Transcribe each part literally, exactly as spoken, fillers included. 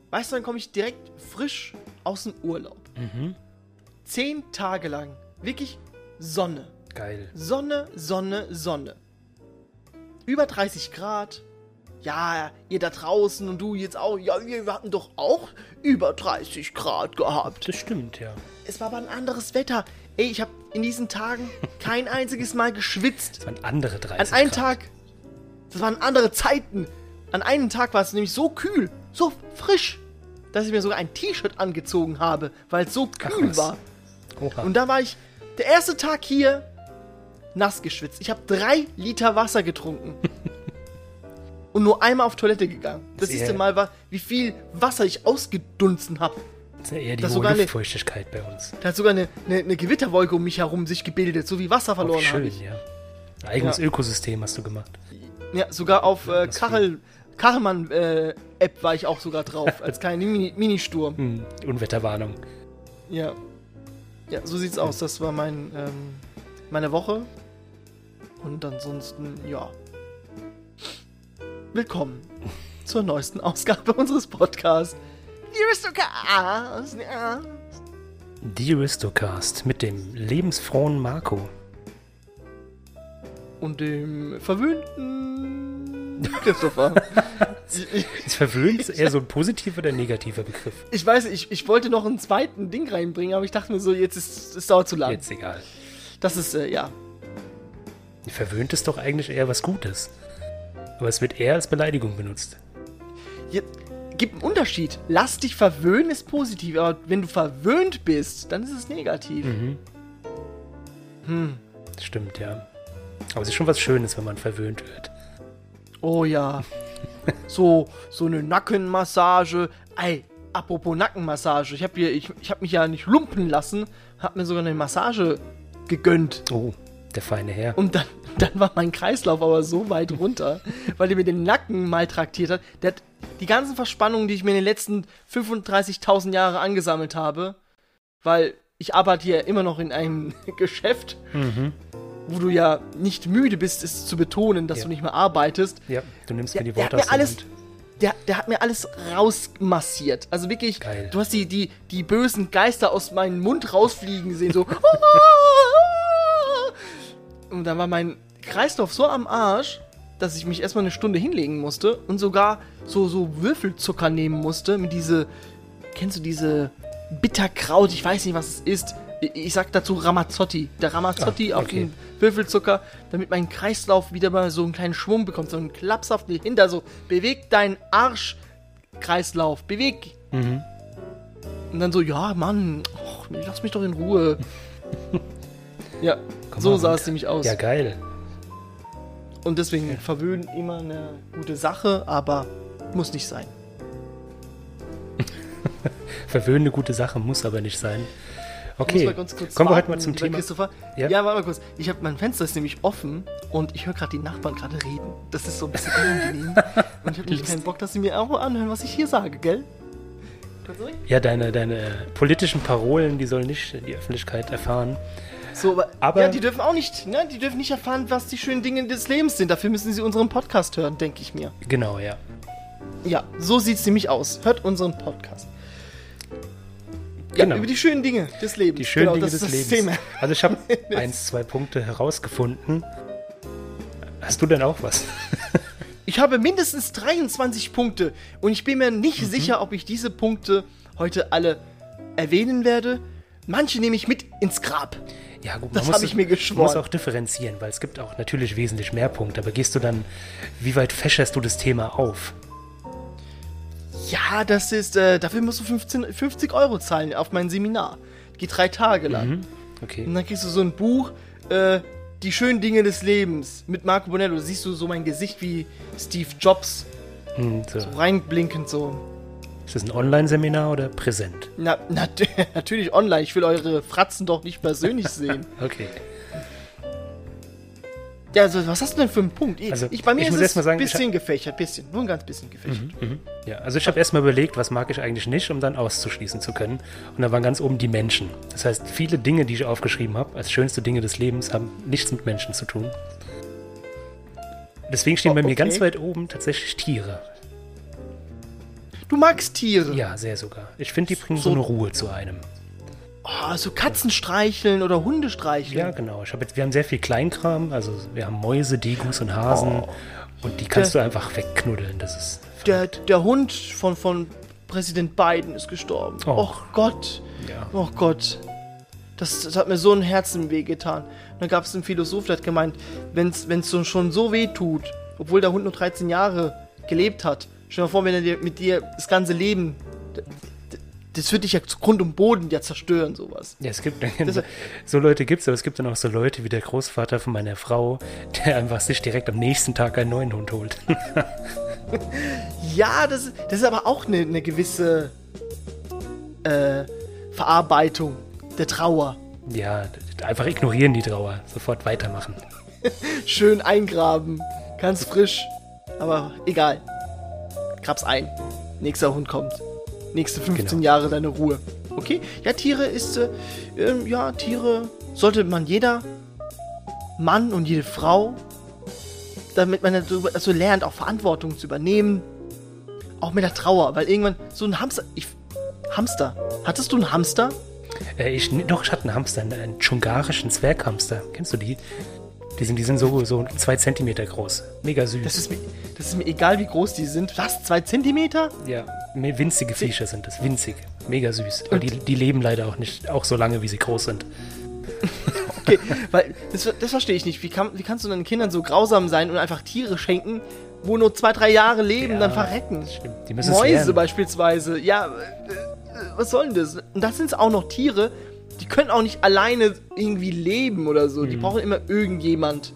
weißt du, dann komme ich direkt frisch aus dem Urlaub. Mhm. Zehn Tage lang. Wirklich Sonne. Geil. Sonne, Sonne, Sonne. Über dreißig Grad. Ja, ihr da draußen und du jetzt auch. Ja, wir hatten doch auch über dreißig Grad gehabt. Das stimmt, ja. Es war aber ein anderes Wetter. Ey, ich habe in diesen Tagen kein einziges Mal geschwitzt. Das waren andere dreißig An einem Grad. Tag, das waren andere Zeiten. An einem Tag war es nämlich so kühl, so frisch, dass ich mir sogar ein T-Shirt angezogen habe, weil es so kühl was. war. Oha. Und da war ich, der erste Tag hier, nass geschwitzt. Ich habe drei Liter Wasser getrunken. Und nur einmal auf Toilette gegangen. Das Sehr- siehst du mal, wa- wie viel Wasser ich ausgedunsen habe. Das ist ja eher die das hohe sogar eine- Luftfeuchtigkeit bei uns. Da hat sogar eine, eine, eine Gewitterwolke um mich herum sich gebildet, so wie Wasser Auch verloren habe schön, ich. ja. Ein eigenes Ja. Ökosystem hast du gemacht. Ja, sogar auf äh, Das Kachel, Kachelmann-App war ich auch sogar drauf, als kleiner Mini- Ministurm. Hm, Unwetterwarnung. Ja. Ja, so sieht's aus. Das war mein, ähm, meine Woche. Und ansonsten, ja. Willkommen zur neuesten Ausgabe unseres Podcasts. Die Aristocast. Ja. Die Aristocast mit dem lebensfrohen Marco. Und dem verwöhnten Christopher. ich, ich, Ist verwöhnt eher so ein positiver oder negativer Begriff? ich weiß, ich, ich wollte noch einen zweiten Ding reinbringen, aber ich dachte mir so, jetzt ist es dauert zu lang. Jetzt egal. Das ist, äh, ja. Verwöhnt ist doch eigentlich eher was Gutes. Aber es wird eher als Beleidigung benutzt. Jetzt gibt einen Unterschied. Lass dich verwöhnen ist positiv, aber wenn du verwöhnt bist, dann ist es negativ. Mhm. Hm. Das stimmt, ja. Aber es ist schon was Schönes, wenn man verwöhnt wird. Oh ja. so, so eine Nackenmassage. Ey, apropos Nackenmassage. Ich habe hier, ich, ich hab mich ja nicht lumpen lassen, hab mir sogar eine Massage gegönnt. Oh, der feine Herr. Und dann, dann war mein Kreislauf aber so weit runter, weil der mir den Nacken maltraktiert hat. Der hat die ganzen Verspannungen, die ich mir in den letzten fünfunddreißigtausend Jahren angesammelt habe, weil ich arbeite hier immer noch in einem Geschäft, Mhm. wo du ja nicht müde bist, es zu betonen, dass Ja. du nicht mehr arbeitest. Ja, du nimmst Der, mir die der, hat Worte mir aus dem alles, Mund. der, der hat mir alles rausmassiert. Also wirklich, Geil. du hast die, die, die bösen Geister aus meinem Mund rausfliegen gesehen, so. Und dann war mein Kreislauf so am Arsch, dass ich mich erstmal eine Stunde hinlegen musste und sogar so, so Würfelzucker nehmen musste mit diese, kennst du diese Bitterkraut, ich weiß nicht, was es ist. Ich, ich sag dazu Ramazzotti. Der Ramazzotti Ah, auf okay. den Würfelzucker, damit mein Kreislauf wieder mal so einen kleinen Schwung bekommt, so einen Klaps auf den Hinter, so beweg deinen Arschkreislauf, beweg. Mhm. Und dann so, ja, Mann, och, lass mich doch in Ruhe. Ja, Komm so mal sah runter. es nämlich aus. Ja, geil. Und deswegen verwöhnen immer eine gute Sache, aber muss nicht sein. Verwöhnen eine gute Sache, muss aber nicht sein. Ich muss Okay, mal ganz kurz kommen wir heute warten, mal zum lieber Thema. Christopher. Ja? Ja, warte mal kurz. Ich habe mein Fenster ist nämlich offen und ich höre gerade die Nachbarn gerade reden. Das ist so ein bisschen unangenehm. Und ich habe nicht keinen Bock, dass sie mir auch anhören, was ich hier sage, gell? Kannst du nicht? Ja, deine, deine politischen Parolen, die sollen nicht die Öffentlichkeit erfahren. So, aber, Aber- ja, die dürfen auch nicht, ne? Die dürfen nicht erfahren, was die schönen Dinge des Lebens sind. Dafür müssen sie unseren Podcast hören, denke ich mir. Genau, ja. Ja, so sieht's nämlich aus. Hört unseren Podcast. Ja, Genau. über die schönen Dinge des Lebens. Die schönen genau, Dinge das des ist das Lebens. Thema. Also ich habe eins, zwei Punkte herausgefunden. Hast du denn auch was? Ich habe mindestens dreiundzwanzig Punkte und ich bin mir nicht Mhm. sicher, ob ich diese Punkte heute alle erwähnen werde. Manche nehme ich mit ins Grab. Ja, gut, Das man muss, habe ich mir man muss geschworen. auch differenzieren, weil es gibt auch natürlich wesentlich mehr Punkte. Aber gehst du dann, wie weit fächerst du das Thema auf? Ja, das ist, äh, dafür musst du fünfzehn, fünfzig Euro zahlen auf mein Seminar. Geht drei Tage lang. Mhm. Okay. Und dann kriegst du so ein Buch, äh, Die schönen Dinge des Lebens mit Marco Bonello. Da siehst du so mein Gesicht wie Steve Jobs, Hm, so. so reinblinkend so. Ist das ein Online-Seminar oder präsent? Na, na, natürlich online. Ich will eure Fratzen doch nicht persönlich sehen. Okay. Ja, also, was hast du denn für einen Punkt? Ich, Also, ich, bei mir ich ist muss es erst mal sagen, ein ich bisschen gefächert, bisschen. Nur ein ganz bisschen gefächert. Mhm. Ja, also ich habe erstmal überlegt, was mag ich eigentlich nicht, um dann auszuschließen zu können. Und da waren ganz oben die Menschen. Das heißt, viele Dinge, die ich aufgeschrieben habe, als schönste Dinge des Lebens, haben nichts mit Menschen zu tun. Deswegen stehen Oh, bei mir okay. ganz weit oben tatsächlich Tiere. Du magst Tiere. Ja, sehr sogar. Ich finde, die bringen So- so eine Ruhe zu einem. Oh, so Katzen streicheln oder Hunde streicheln. Ja, genau. Ich hab jetzt, wir haben sehr viel Kleinkram. Also wir haben Mäuse, Degus und Hasen. Oh. Und die kannst Der- du einfach wegknuddeln. Das ist... Der, der Hund von, von Präsident Biden ist gestorben. Oh. Och Gott. Ja. Oh Gott. Das, das hat mir so ein Herzen wehgetan. Dann gab es einen Philosoph, der hat gemeint, wenn es so, schon so weh tut, obwohl der Hund nur dreizehn Jahre gelebt hat, stell dir mal vor, wenn er dir, mit dir das ganze Leben, d- d- das wird dich ja zu Grund und Boden ja zerstören, sowas. Ja, es gibt Das- so Leute gibt's, aber es gibt dann auch so Leute wie der Großvater von meiner Frau, der einfach sich direkt am nächsten Tag einen neuen Hund holt. Ja, das, das ist aber auch eine, eine gewisse äh, Verarbeitung der Trauer. Ja, d- einfach ignorieren die Trauer, sofort weitermachen. Schön eingraben, ganz frisch, aber egal. Grab's ein. Nächster Hund kommt. Nächste fünfzehn Genau. Jahre deine Ruhe. Okay? Ja, Tiere ist, äh, ähm, ja, Tiere sollte man jeder Mann und jede Frau, damit man darüber, also lernt, auch Verantwortung zu übernehmen. Auch mit der Trauer, weil irgendwann so ein Hamster, ich, Hamster. Hattest du einen Hamster? Äh, ich, doch, ich hatte einen Hamster, einen, einen dschungarischen Zwerghamster. Kennst du die? Die sind, die sind so, so zwei Zentimeter groß. Mega süß. Das ist mir, das ist mir egal, wie groß die sind. Was? Zwei Zentimeter? ja, me- winzige Viecher sind das, winzig. Mega süß. Aber die, die leben leider auch nicht, auch so lange, wie sie groß sind. Okay, weil das, das verstehe ich nicht. Wie, kann, wie kannst du deinen Kindern so grausam sein und einfach Tiere schenken, wo nur zwei, drei Jahre leben, Ja, dann verrecken? Stimmt, die müssen es Mäuse lernen. beispielsweise. Ja, äh, äh, was soll denn das? Und das sind auch noch Tiere, die können auch nicht alleine irgendwie leben oder so. Mhm. Die brauchen immer irgendjemand.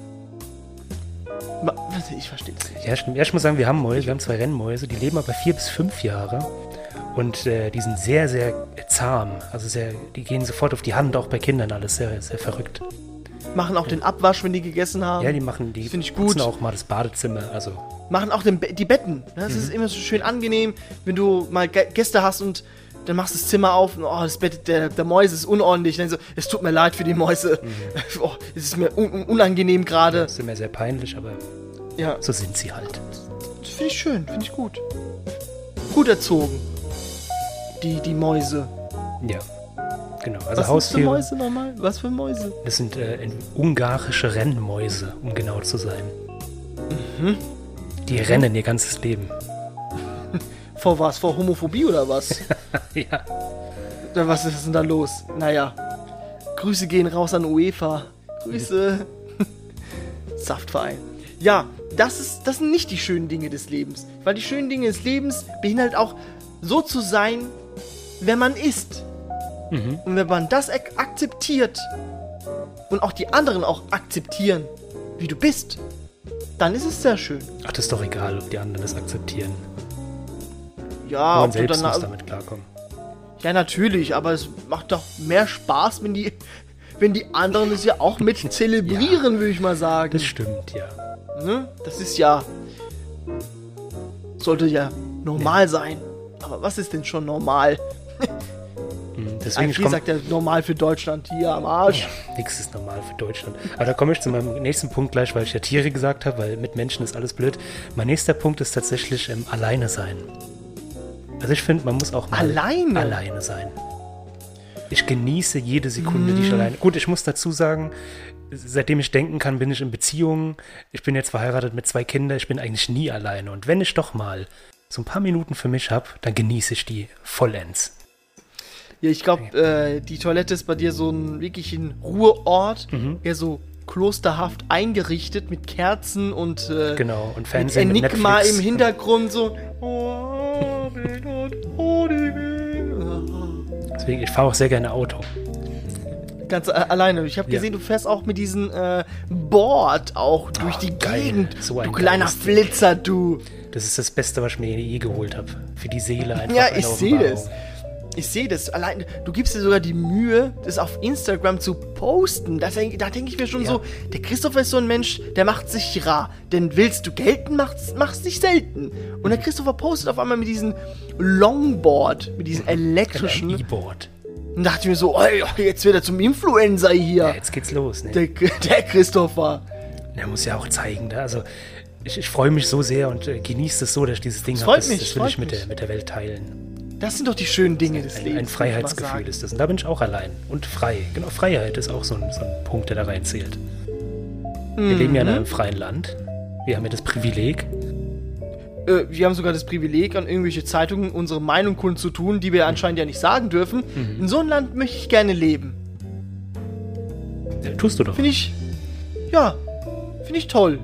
Ma- warte, Ich verstehe das nicht. Ja, ich, ja, ich muss sagen, wir haben Mäuse, wir haben zwei Rennmäuse, die leben aber vier bis fünf Jahre und äh, die sind sehr, sehr zahm. Also sehr, die gehen sofort auf die Hand, auch bei Kindern, alles sehr, sehr verrückt. Machen auch den Abwasch, wenn die gegessen haben. Ja, die machen, die Finde ich putzen gut. auch mal das Badezimmer, also Machen auch den Be die Betten. Das ist immer so schön angenehm, wenn du mal Ge Gäste hast und dann machst du das Zimmer auf und oh, das Bett der, der Mäuse ist unordentlich. Dann so, es tut mir leid für die Mäuse. Oh, es ist mir un un unangenehm gerade. das ist immer sehr peinlich, aber Ja, so sind sie halt. das finde ich schön, finde ich gut. Gut erzogen. Die, die Mäuse. Ja, genau. Also Was sind für Haustiere, Mäuse nochmal? Was für Mäuse? das sind äh, in- ungarische Rennmäuse, um genau zu sein. Mhm. Die rennen ihr ganzes Leben. Vor was? Vor Homophobie oder was? ja. Oder was ist denn da los? Naja. Grüße gehen raus an UEFA. Grüße. Saftverein. Ja, das, ist, das sind nicht die schönen Dinge des Lebens. Weil die schönen Dinge des Lebens beinhaltet auch, so zu sein, wer man ist. Mhm. Und wenn man das ak akzeptiert und auch die anderen auch akzeptieren, wie du bist, dann ist es sehr schön. Ach, das ist doch egal, ob die anderen das akzeptieren. Ja, Man ob du selbst dann, muss damit klarkommen. ja, natürlich, aber es macht doch mehr Spaß, wenn die, wenn die anderen es ja auch mit zelebrieren, würde ich mal sagen. Das stimmt, ja. Ne? Das ist ja. Sollte ja normal sein. Aber was ist denn schon normal? Mhm, Deswegen ich Wie komm, sagt er normal für Deutschland hier am Arsch? ja, nichts ist normal für Deutschland. Aber da komme ich zu meinem nächsten Punkt gleich, weil ich ja Tiere gesagt habe, weil mit Menschen ist alles blöd. Mein nächster Punkt ist tatsächlich ähm, alleine sein. Also ich finde, man muss auch mal Alleine? alleine sein. Ich genieße jede Sekunde, Mm. die ich alleine... Gut, ich muss dazu sagen, seitdem ich denken kann, bin ich in Beziehungen. Ich bin jetzt verheiratet mit zwei Kindern. Ich bin eigentlich nie alleine. Und wenn ich doch mal so ein paar Minuten für mich habe, dann genieße ich die vollends. Ja, ich glaube, äh, die Toilette ist bei dir so ein wirklich ein Ruheort, Mhm. eher so klosterhaft eingerichtet mit Kerzen und äh, Genau, und mit Fernsehen mit Enigma Netflix. im Hintergrund so. Deswegen, ich fahre auch sehr gerne Auto. Ganz äh, alleine. Ich habe Ja. gesehen, du fährst auch mit diesem äh, Board auch durch Oh, die geil. Gegend. So ein du kleiner geiles Ding. Flitzer, du. Das ist das Beste, was ich mir je geholt habe. Für die Seele einfach. Ja, eine ich sehe Offenbarung. das. Ich sehe das. Allein, du gibst dir sogar die Mühe, das auf Instagram zu posten. Das, da denke ich mir schon Ja. so, der Christopher ist so ein Mensch, der macht sich rar. Denn willst du gelten, machst, machst dich selten. Und der Christopher postet auf einmal mit diesem Longboard, mit diesem elektrischen. Ein E-Board. Und dachte ich mir so, ey, jetzt wird er zum Influencer Ja, hier. jetzt geht's los. Ne? Der, der Christopher. Der muss ja auch zeigen. Da. Also, ich, ich freue mich so sehr und äh, genieße es so, dass ich dieses Ding habe. Das, das will ich mit der, mit der Welt teilen. Das sind doch die schönen Dinge des ein, Lebens. Ein Freiheitsgefühl ist das. Und da bin ich auch allein und frei. Genau, Freiheit ist auch so ein, so ein Punkt, der da reinzählt. Wir mhm. leben ja in einem freien Land. Wir haben ja das Privileg. Äh, wir haben sogar das Privileg, an irgendwelche Zeitungen unsere Meinung kundzutun, die wir anscheinend ja nicht sagen dürfen. Mhm. In so einem Land möchte ich gerne leben. Ja, tust du doch. Finde ich, ja, finde ich toll.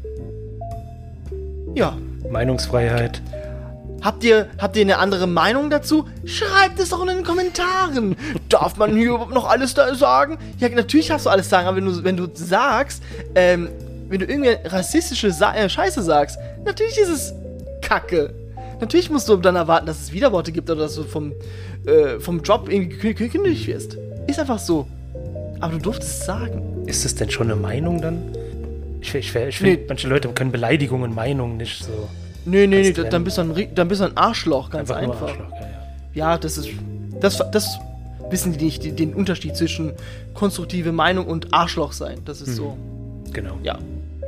Ja. Meinungsfreiheit. Habt ihr, habt ihr eine andere Meinung dazu? Schreibt es doch in den Kommentaren. Darf man hier überhaupt noch alles da sagen? Ja, natürlich darfst du alles sagen, aber wenn du, wenn du sagst, ähm, wenn du irgendwie rassistische Sa- äh, Scheiße sagst, natürlich ist es Kacke. Natürlich musst du dann erwarten, dass es Widerworte gibt oder dass du vom, äh, vom Job irgendwie gekündigt wirst. Ist einfach so. Aber du durftest es sagen. Ist es denn schon eine Meinung dann? Ich, ich, ich finde, nee. manche Leute können Beleidigungen, Meinungen nicht so. Nee, nee, nee, dann bist, du ein, dann bist du ein Arschloch, ganz einfach. einfach. Arschloch, ja, ja. ja, das ist. Das, das wissen die nicht, die, den Unterschied zwischen konstruktive Meinung und Arschloch sein. Das ist mhm. so. Genau. Ja.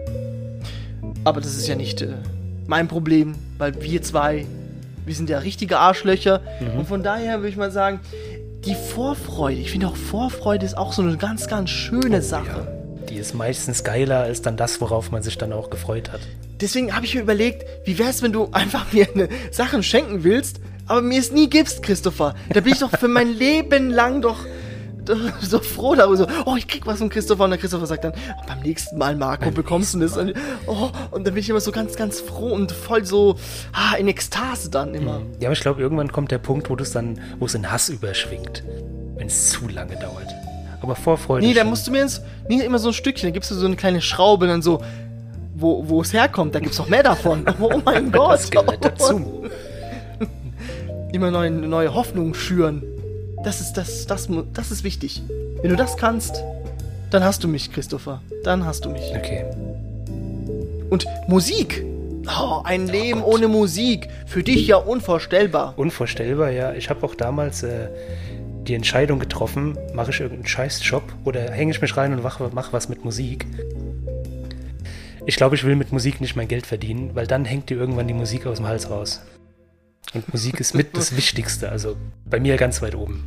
Aber das ist ja nicht äh, mein Problem, weil wir zwei, wir sind ja richtige Arschlöcher. Mhm. Und von daher würde ich mal sagen, die Vorfreude, ich finde auch Vorfreude ist auch so eine ganz, ganz schöne oh, Sache. Ja. Die ist meistens geiler als dann das, worauf man sich dann auch gefreut hat. Deswegen habe ich mir überlegt, wie wär's, wenn du einfach mir eine Sachen schenken willst, aber mir es nie gibst, Christopher. Da bin ich doch für mein Leben lang doch, doch so froh darüber. So, oh, ich krieg was von Christopher. Und der Christopher sagt dann, oh, beim nächsten Mal, Marco, beim bekommst du das. Und, oh, und dann bin ich immer so ganz, ganz froh und voll so ah, in Ekstase dann immer. Ja, aber ich glaube, irgendwann kommt der Punkt, wo es dann, wo es in Hass überschwingt, wenn es zu lange dauert. Aber Vorfreude. Nee, da musst du mir ins, nie immer so ein Stückchen, da gibst du so eine kleine Schraube, dann so, wo, wo es herkommt, da gibt's noch mehr davon. Oh mein Gott. Das gehört dazu. Immer neue, neue Hoffnung schüren. Das ist, das, das, das ist wichtig. Wenn du das kannst, dann hast du mich, Christopher. Dann hast du mich. Okay. Und Musik. Oh, ein oh Leben Gott. Ohne Musik. Für dich ja unvorstellbar. Unvorstellbar, ja. Ich habe auch damals äh, die Entscheidung getroffen, mache ich irgendeinen Scheißjob oder hänge ich mich rein und mache mach was mit Musik. Ich glaube, ich will mit Musik nicht mein Geld verdienen, weil dann hängt dir irgendwann die Musik aus dem Hals raus. Und Musik ist mit das Wichtigste, also bei mir ganz weit oben.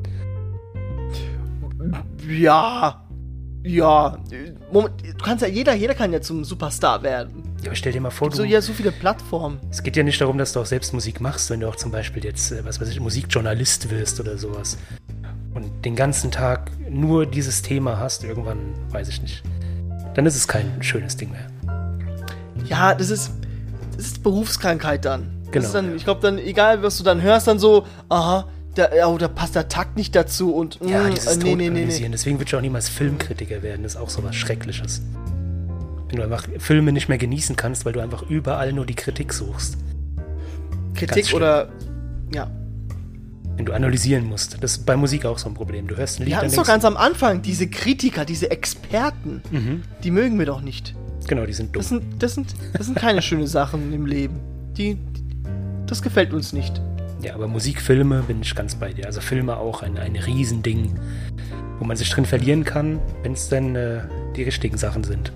Ja, ja. Moment, du kannst ja, jeder, jeder kann ja zum Superstar werden. Ja, aber stell dir mal vor, du... so ja so viele Plattformen. Es geht ja nicht darum, dass du auch selbst Musik machst, wenn du auch zum Beispiel jetzt, was weiß ich, Musikjournalist wirst oder sowas. Und den ganzen Tag nur dieses Thema hast, irgendwann, weiß ich nicht. Dann ist es kein schönes Ding mehr. Ja, das ist, das ist Berufskrankheit dann. Das genau. Ist dann, ich glaube dann, egal was du dann hörst, dann so, aha, da, oh, da passt der Takt nicht dazu und ja, mh, dieses äh, nee, nee, nee, nee. Deswegen würde ich auch niemals Filmkritiker werden, das ist auch so was Schreckliches. Wenn du einfach Filme nicht mehr genießen kannst, weil du einfach überall nur die Kritik suchst. Kritik oder, ja. Wenn du analysieren musst. Das ist bei Musik auch so ein Problem. Du hörst ein Lied, ja, das ist doch ganz am Anfang, diese Kritiker, diese Experten, mhm. die mögen wir doch nicht. Genau, die sind dumm. Das sind, das sind, das sind keine schönen Sachen im Leben. Die, das gefällt uns nicht. Ja, aber Musikfilme bin ich ganz bei dir. Also Filme auch ein, ein Riesending, wo man sich drin verlieren kann, wenn es dann äh, die richtigen Sachen sind.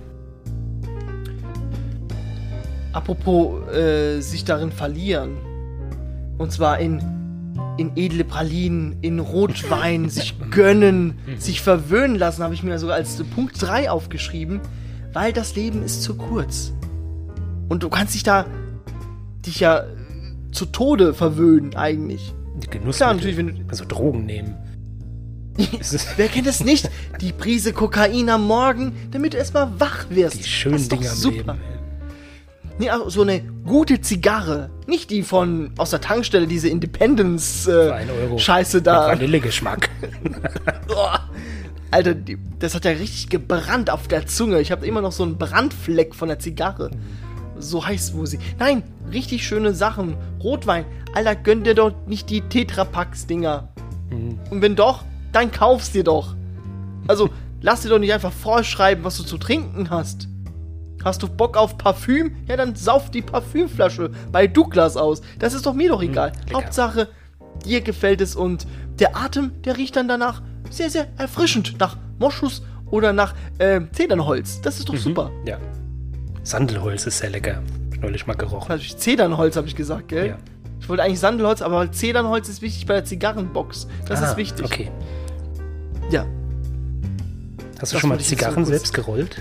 Apropos äh, sich darin verlieren. Und zwar in, in edle Pralinen, in Rotwein, sich gönnen, sich verwöhnen lassen, habe ich mir sogar als Punkt drei aufgeschrieben, weil das Leben ist zu kurz. Und du kannst dich da dich ja zu Tode verwöhnen eigentlich. Die Genuss. Klar, natürlich, wenn du also Drogen nehmen. Wer kennt es nicht? Die Prise Kokain am Morgen, damit du erstmal wach wirst. Die schönen Dinge am super. Leben. Nee, also so eine gute Zigarre. Nicht die von aus der Tankstelle, diese Independence äh, Scheiße da. Vanillegeschmack. Oh, Alter, die, das hat ja richtig gebrannt auf der Zunge. Ich habe immer noch so einen Brandfleck von der Zigarre. So heiß wo sie. Nein, richtig schöne Sachen. Rotwein. Alter, gönn dir doch nicht die Tetrapacks-Dinger. Mhm. Und wenn doch, dann kaufst dir doch. Also, lass dir doch nicht einfach vorschreiben, was du zu trinken hast. Hast du Bock auf Parfüm? Ja, dann sauf die Parfümflasche bei Douglas aus. Das ist doch mir doch egal. Mm, Hauptsache, dir gefällt es und der Atem, der riecht dann danach sehr, sehr erfrischend. Nach Moschus oder nach äh, Zedernholz. Das ist doch mhm, super. Ja. Sandelholz ist sehr lecker. Hab ich neulich mal gerochen. Also Zedernholz habe ich gesagt, gell? Ja. Ich wollte eigentlich Sandelholz, aber Zedernholz ist wichtig bei der Zigarrenbox. Das ah, ist wichtig. Okay. Ja. Hast du Das schon mal wollte ich jetzt Zigarren so selbst gerollt?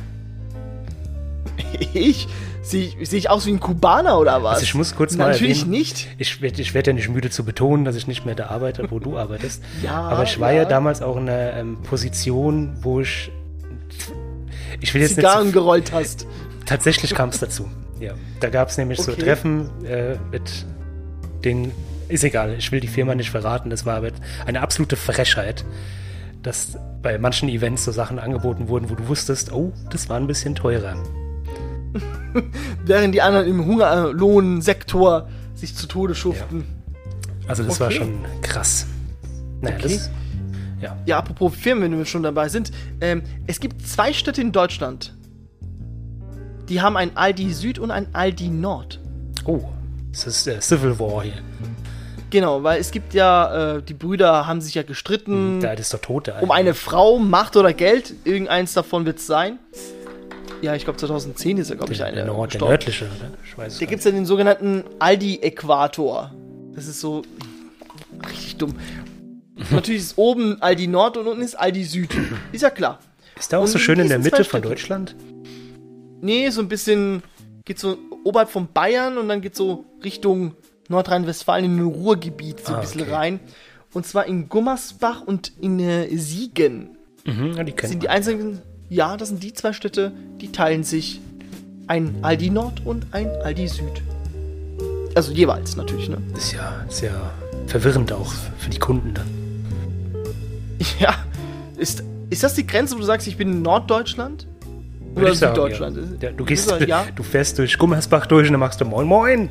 Ich? Sehe ich, seh ich aus wie ein Kubaner oder was? Also ich muss kurz mal Natürlich erwähnen, nicht. Ich werde ich werd ja nicht müde zu betonen, dass ich nicht mehr da arbeite, wo du arbeitest. Ja, aber ich war ja, ja damals auch in einer ähm, Position, wo ich ich will jetzt Zigarren nicht gerollt hast. Tatsächlich kam es dazu. Ja, da gab es nämlich Okay. so Treffen äh, mit den, ist egal, ich will die Firma nicht verraten, das war aber eine absolute Frechheit, dass bei manchen Events so Sachen angeboten wurden, wo du wusstest, oh, das war ein bisschen teurer. Während die anderen im Hungerlohnsektor sich zu Tode schuften. Also das Okay. war schon krass. Naja, Okay. das, ja. Ja, apropos Firmen, wenn wir schon dabei sind. Ähm, es gibt zwei Städte in Deutschland. Die haben ein Aldi Süd und ein Aldi Nord. Oh, das ist äh, Civil War hier. Genau, weil es gibt ja, äh, die Brüder haben sich ja gestritten Da ist der Tote. um eine Frau, Macht oder Geld. Irgendeins davon wird es sein. Ja, ich glaube zwanzig zehn ist ja, glaube ich, der, eine. der, Nord, der gestorben. nördliche, oder? Ich weiß es Da gar gibt es ja den sogenannten Aldi-Äquator. Das ist so richtig dumm. Natürlich ist oben Aldi Nord und unten ist Aldi Süd. Ist ja klar. nicht. Ist da auch Und so schön in der diese zwei Mitte von Städte- Deutschland? Nee, so ein bisschen, geht so oberhalb von Bayern und dann geht so Richtung Nordrhein-Westfalen in ein Ruhrgebiet so ein Ah, bisschen okay. rein. Und zwar in Gummersbach und in äh, Siegen. Mhm, ja, die Das kennt sind die man. einzigen, ja, das sind die zwei Städte, die teilen sich ein Aldi Nord und ein Aldi Süd. Also jeweils natürlich, ne? Ist ja sehr verwirrend auch für die Kunden dann. Ja, ist, ist das die Grenze, wo du sagst, ich bin in Norddeutschland? Würde ich sagen, Süddeutschland? Ja. Ja, du, gehst, Ist das- ja? du fährst durch Gummersbach durch und dann machst du Moin Moin.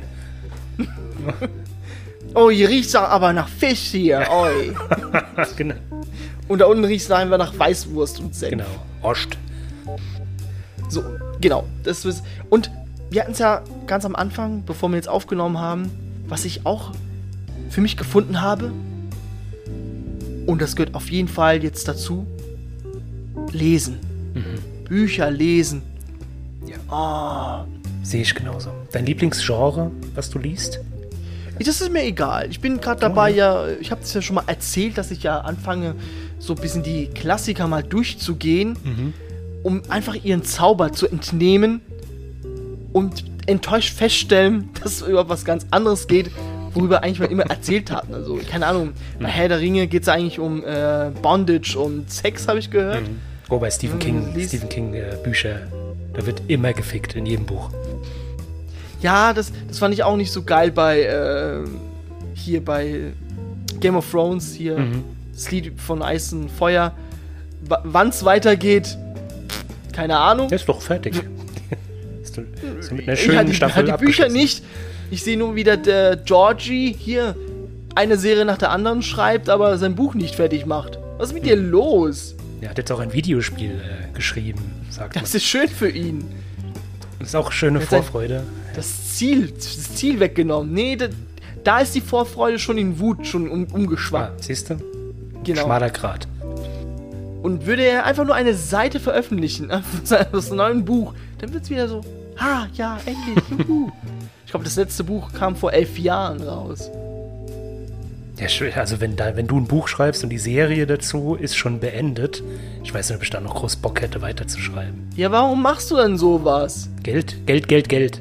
Oh, hier riecht's aber nach Fisch hier, oi. genau. Und da unten riecht's einfach nach Weißwurst und Senf. genau. Ost. So, genau. Das ist, und wir hatten es ja ganz am Anfang, bevor wir jetzt aufgenommen haben, was ich auch für mich gefunden habe. Und das gehört auf jeden Fall jetzt dazu. Lesen. Mhm. Bücher lesen. Ja. Sehe ich genauso. Dein Lieblingsgenre, was du liest? Das ist mir egal. Ich bin gerade dabei, ja, ich habe es ja schon mal erzählt, dass ich ja anfange, so ein bisschen die Klassiker mal durchzugehen, Mhm. um einfach ihren Zauber zu entnehmen und enttäuscht feststellen, dass es über was ganz anderes geht, worüber eigentlich mal immer erzählt hatten. Also, keine Ahnung, bei Herr der Ringe geht es eigentlich um äh, Bondage und Sex, habe ich gehört. Mhm. Oh, bei Stephen Mhm, King, liest- Stephen King äh, Bücher, da wird immer gefickt in jedem Buch. Ja, das, das fand ich auch nicht so geil bei äh, hier bei Game of Thrones, hier Mhm. das Lied von Eis und Feuer. W- Wann's weitergeht, keine Ahnung. Der ist doch fertig. ist, doch- ist mit einer Ich schönen hatte die, Staffel hatte die Bücher abgeschlossen. nicht. Ich sehe nur, wie der, der Georgie hier eine Serie nach der anderen schreibt, aber sein Buch nicht fertig macht. Was ist mit dir los? Er hat jetzt auch ein Videospiel äh, geschrieben, sagt man. Das ist schön für ihn. Das ist auch schöne Jetzt ein- Vorfreude. Das Ziel, das Ziel weggenommen. Nee, da, da ist die Vorfreude schon in Wut schon um, Ah, umgeschwappt. siehst du? Genau. Schmaler Grat. Und würde er einfach nur eine Seite veröffentlichen aus seinem neuen Buch, dann wird es wieder so, ha, ja, endlich, juhu. Ich glaube, das letzte Buch kam vor elf Jahren raus. Ja, schön. Also wenn, da, wenn du ein Buch schreibst und die Serie dazu ist schon beendet, ich weiß nicht, ob ich da noch groß Bock hätte, weiterzuschreiben. Ja, warum machst du denn sowas? Geld, Geld, Geld, Geld.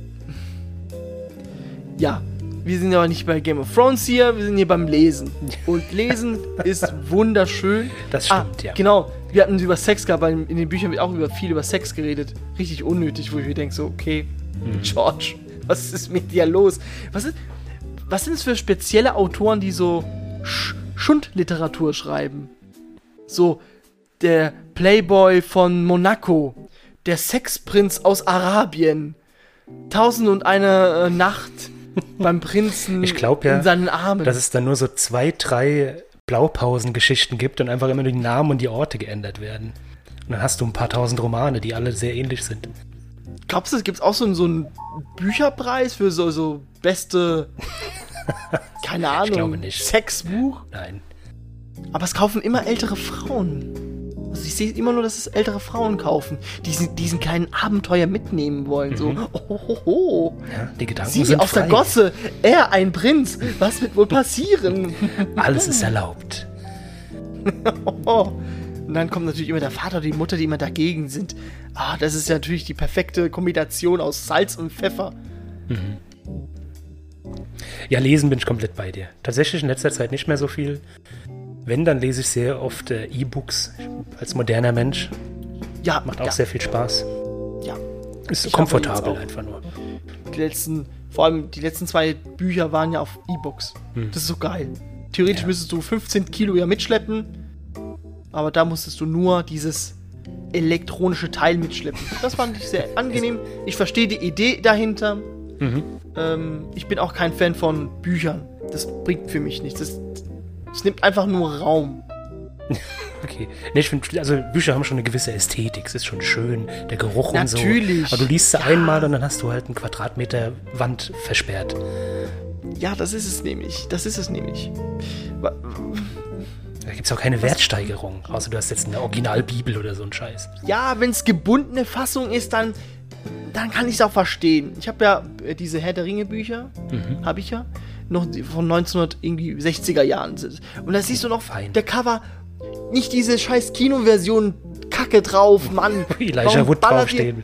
Ja, wir sind aber nicht bei Game of Thrones hier, wir sind hier beim Lesen. Und Lesen ist wunderschön. Das stimmt, ja. Genau, wir hatten über Sex gehabt, weil in den Büchern wird auch über viel über Sex geredet. Richtig unnötig, wo ich mir denke, so, okay, Mhm. George, was ist mit dir los? Was, ist, was sind es für spezielle Autoren, die so Sch Schundliteratur schreiben? So, der Playboy von Monaco, der Sexprinz aus Arabien, Tausend und eine äh, Nacht beim Prinzen Ich glaube ja, in seinen Armen. dass es dann nur so zwei, drei Blaupausengeschichten gibt und einfach immer nur die Namen und die Orte geändert werden. Und dann hast du ein paar tausend Romane, die alle sehr ähnlich sind. Glaubst du, es gibt auch so, einen- so einen Bücherpreis für so, so beste, keine Ahnung, glaube nicht. Sexbuch? Nein. Aber es kaufen immer ältere Frauen. Also ich sehe immer nur, dass es ältere Frauen kaufen, die diesen, diesen kleinen Abenteuer mitnehmen wollen. Mhm. So, oh, oh, oh. Ja, die Gedanken Sie sind aus frei. der Gosse, er ein Prinz. Was wird wohl passieren? Alles ist erlaubt. Und dann kommt natürlich immer der Vater oder die Mutter, die immer dagegen sind. Ah, das ist ja natürlich die perfekte Kombination aus Salz und Pfeffer. Mhm. Ja, lesen bin ich komplett bei dir. Tatsächlich in letzter Zeit nicht mehr so viel. Wenn, dann lese ich sehr oft äh, E-Books als moderner Mensch. Ja, macht auch ja. sehr viel Spaß. Ja. Ist Ich komfortabel einfach nur. Die letzten, vor allem die letzten zwei Bücher waren ja auf E-Books. Hm. Das ist so geil. Theoretisch ja. müsstest du fünfzehn Kilo ja mitschleppen, aber da musstest du nur dieses elektronische Teil mitschleppen. Das fand ich sehr angenehm. Ich verstehe die Idee dahinter. Mhm. Ähm, ich bin auch kein Fan von Büchern. Das bringt für mich nichts. Das, das nimmt einfach nur Raum. Okay. Nee, ich finde, also Bücher haben schon eine gewisse Ästhetik. Es ist schon schön, der Geruch Natürlich. und so. Natürlich. Aber du liest sie ja. einmal und dann hast du halt einen Quadratmeter Wand versperrt. Ja, das ist es nämlich. Das ist es nämlich. Da gibt es auch keine Wertsteigerung, außer du hast jetzt eine Originalbibel oder so ein Scheiß. Ja, wenn es gebundene Fassung ist, dann, dann kann ich es auch verstehen. Ich habe ja äh, diese Herr der Ringe Bücher, mhm. habe ich ja, noch von neunzehnhundertsechziger Jahren. Und da siehst du noch Fein. Der Cover, nicht diese scheiß Kinoversion Kacke drauf, Mann. Elijah Wood draufstehen.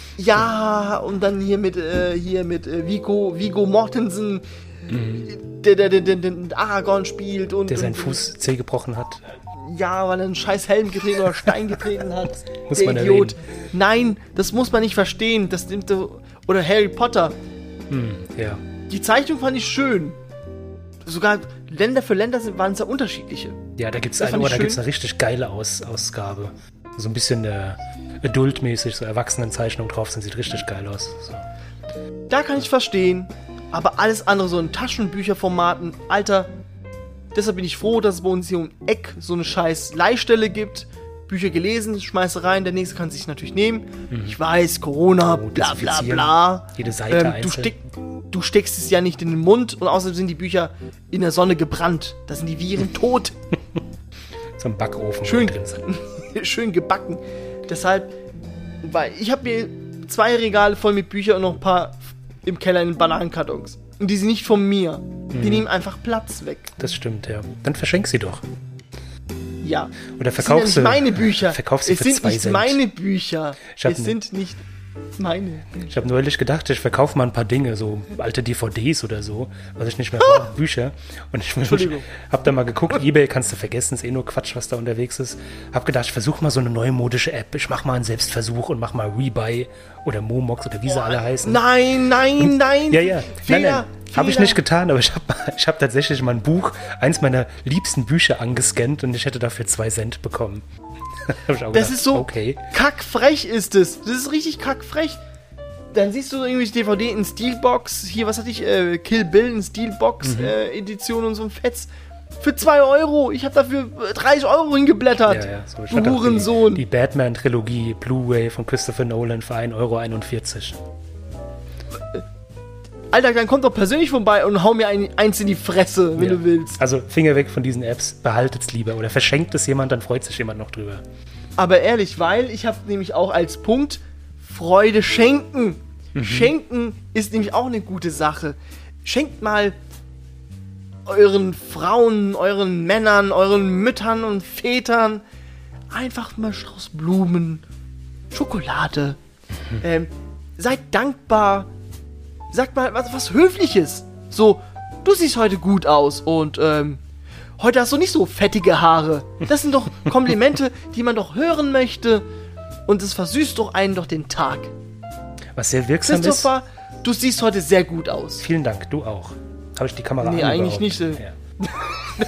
Ja, und dann hier mit, äh, hier mit äh, Viggo, Viggo Mortensen, mhm. der, der, der, der, der Aragorn spielt. Und der seinen und, Fuß zäh gebrochen hat. Ja, weil er einen scheiß Helm getreten oder Stein getreten hat. Muss der man Idiot. Erwähnen. Nein, das muss man nicht verstehen. Das nimmt so, oder Harry Potter. Hm, ja. Die Zeichnung fand ich schön. Sogar Länder für Länder waren es ja unterschiedliche. Ja, da gibt es eine, da gibt's eine richtig geile Aus, Ausgabe. So ein bisschen äh, adultmäßig, so Erwachsenenzeichnung drauf sind, sieht richtig geil aus. So. Da kann ich verstehen. Aber alles andere, so in Taschenbücherformaten, Alter, deshalb bin ich froh, dass es bei uns hier um Eck so eine scheiß Leihstelle gibt. Bücher gelesen, schmeiße rein, der nächste kann sich natürlich nehmen. Mhm. Ich weiß, Corona, oh, bla bla bla. Jede Seite ähm, einzeln. du, steck, du steckst es ja nicht in den Mund und außerdem sind die Bücher in der Sonne gebrannt. Da sind die Viren tot. So ein Backofen. Schön, schön gebacken. Deshalb, weil ich habe mir zwei Regale voll mit Büchern und noch ein paar im Keller in Bananenkartons. Und die sind nicht von mir. Die mhm. nehmen einfach Platz weg. Das stimmt, ja. Dann verschenk sie doch. Ja. Oder verkaufst es sind ja nicht meine Bücher. Verkaufst sie es für sind zwei nicht Cent. meine Bücher. Es ne, sind nicht meine. Ich habe neulich gedacht, ich verkaufe mal ein paar Dinge, so alte D V Ds oder so, was ich nicht mehr brauche, Bücher. Und ich, ich habe da mal geguckt, eBay kannst du vergessen, ist eh nur Quatsch, was da unterwegs ist. Hab gedacht, ich versuche mal so eine neumodische App. Ich mache mal einen Selbstversuch und mache mal Rebuy oder Momox oder wie sie alle heißen. Nein, nein, nein. Ja, ja. Fehler, nein, nein. Habe ich nicht getan, aber ich habe ich hab tatsächlich mal ein Buch, eins meiner liebsten Bücher angescannt und ich hätte dafür zwei Cent bekommen. das gedacht, ist so okay. Kackfrech ist es. Das ist richtig kackfrech. Dann siehst du irgendwie D V D in Steelbox. Hier, was hatte ich? Äh, Kill Bill in Steelbox mhm. äh, Edition und so ein Fetz. Für zwei Euro. Ich habe dafür dreißig Euro hingeblättert. Ja, ja. So, du Hurensohn. Die, die Batman-Trilogie Blu-ray von Christopher Nolan für ein Euro einundvierzig. Alter, dann kommt doch persönlich vorbei und hau mir ein, eins in die Fresse, wenn ja. du willst. Also Finger weg von diesen Apps, behaltet's lieber oder verschenkt es jemand, dann freut sich jemand noch drüber. Aber ehrlich, weil ich habe nämlich auch als Punkt Freude schenken. Mhm. Schenken ist nämlich auch eine gute Sache. Schenkt mal euren Frauen, euren Männern, euren Müttern und Vätern einfach mal Strauß Blumen, Schokolade. Mhm. Ähm, seid dankbar. Sagt mal was, was Höfliches. So, du siehst heute gut aus und ähm, heute hast du nicht so fettige Haare. Das sind doch Komplimente, die man doch hören möchte. Und es versüßt doch einen doch den Tag. Was sehr wirksam ist. Christopher, du siehst heute sehr gut aus. Vielen Dank, du auch. Habe ich die Kamera Nee, eigentlich nicht. Äh. Ja.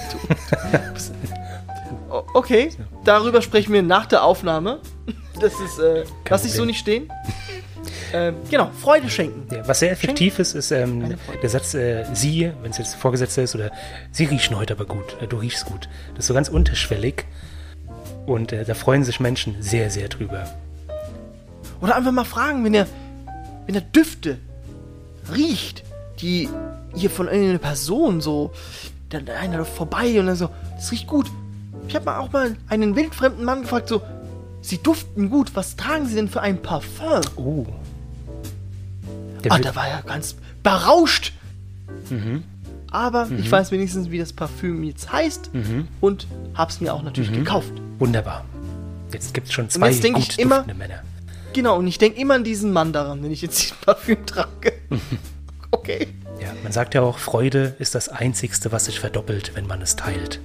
Okay, darüber sprechen wir nach der Aufnahme. Das ist, äh, lass ich so nicht stehen. Ähm, genau, Freude schenken. Ja, was sehr effektiv ist, ist ähm, der Satz, äh, Sie, wenn es jetzt Vorgesetzter ist, oder Sie riechen heute aber gut, äh, du riechst gut. Das ist so ganz unterschwellig und äh, da freuen sich Menschen sehr, sehr drüber. Oder einfach mal fragen, wenn er, wenn er Düfte riecht, die hier von irgendeiner Person so, dann einer läuft vorbei und dann so, das riecht gut. Ich habe mal auch mal einen wildfremden Mann gefragt, so, Sie duften gut. Was tragen Sie denn für ein Parfum? Oh. Der Ah, wird- da war er ganz berauscht. Mhm. Aber ich weiß wenigstens, wie das Parfüm jetzt heißt Mhm. und hab's mir auch natürlich gekauft. Wunderbar. Jetzt gibt es schon zwei jetzt denk ich gut immer- duftende Männer. Genau, und ich denke immer an diesen Mann daran, wenn ich jetzt dieses Parfüm trage. Okay. Ja, man sagt ja auch, Freude ist das Einzigste, was sich verdoppelt, wenn man es teilt.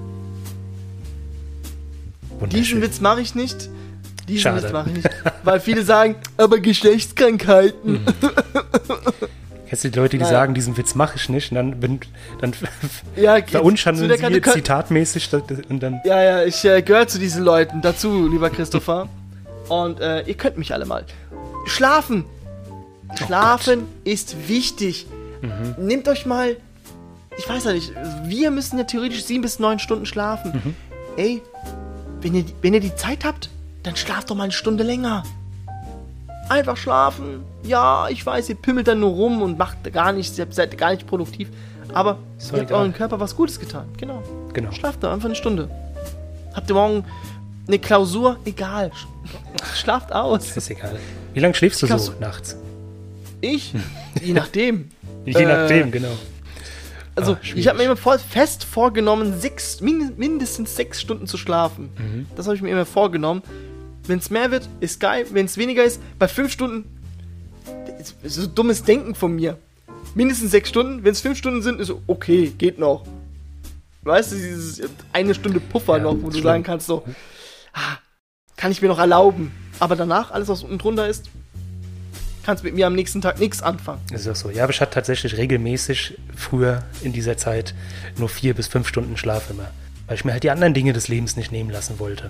Wunderschön. Diesen Witz mache ich nicht. Diesen Schade. Witz mache ich nicht. Weil viele sagen, aber Geschlechtskrankheiten. Kennst du die Leute, die Naja. sagen, diesen Witz mache ich nicht, und dann, bin, dann Ja, verunschandeln zu der sie Kategor- zitatmäßig das- und dann... Ja, ja, ich äh, gehöre zu diesen Leuten dazu, lieber Christopher. Und äh, ihr könnt mich alle mal. Schlafen. Schlafen ist wichtig. Nehmt euch mal, ich weiß ja nicht, wir müssen ja theoretisch sieben bis neun Stunden schlafen. Ey, wenn ihr, wenn ihr die Zeit habt, dann schlaft doch mal eine Stunde länger. Einfach schlafen. Ja, ich weiß, ihr pimmelt dann nur rum und macht gar nichts, ihr seid gar nicht produktiv. Aber Ist ihr doch habt egal. euren Körper was Gutes getan. Genau. Genau. Schlaft doch einfach eine Stunde. Habt ihr morgen eine Klausur? Egal. Sch- Schlaft aus. Ist egal. Wie lange schläfst du Kannst so du- nachts? Ich? Je nachdem. Je Äh, nachdem, genau. Also, Ah, schwierig. ich habe mir immer voll fest vorgenommen, sechs, min mindestens sechs Stunden zu schlafen. Mhm. Das habe ich mir immer vorgenommen. Wenn es mehr wird, ist geil. Wenn es weniger ist, bei fünf Stunden, ist, ist so dummes Denken von mir. Mindestens sechs Stunden. Wenn es fünf Stunden sind, ist okay, geht noch. Weißt du, dieses eine Stunde Puffer Ja, noch, wo du schlimm. sagen kannst, so, ah, kann ich mir noch erlauben. Aber danach, alles, was unten drunter ist, kannst mit mir am nächsten Tag nichts anfangen. Ist auch so. Ja, aber ich hatte tatsächlich regelmäßig früher in dieser Zeit nur vier bis fünf Stunden Schlaf immer. Weil ich mir halt die anderen Dinge des Lebens nicht nehmen lassen wollte.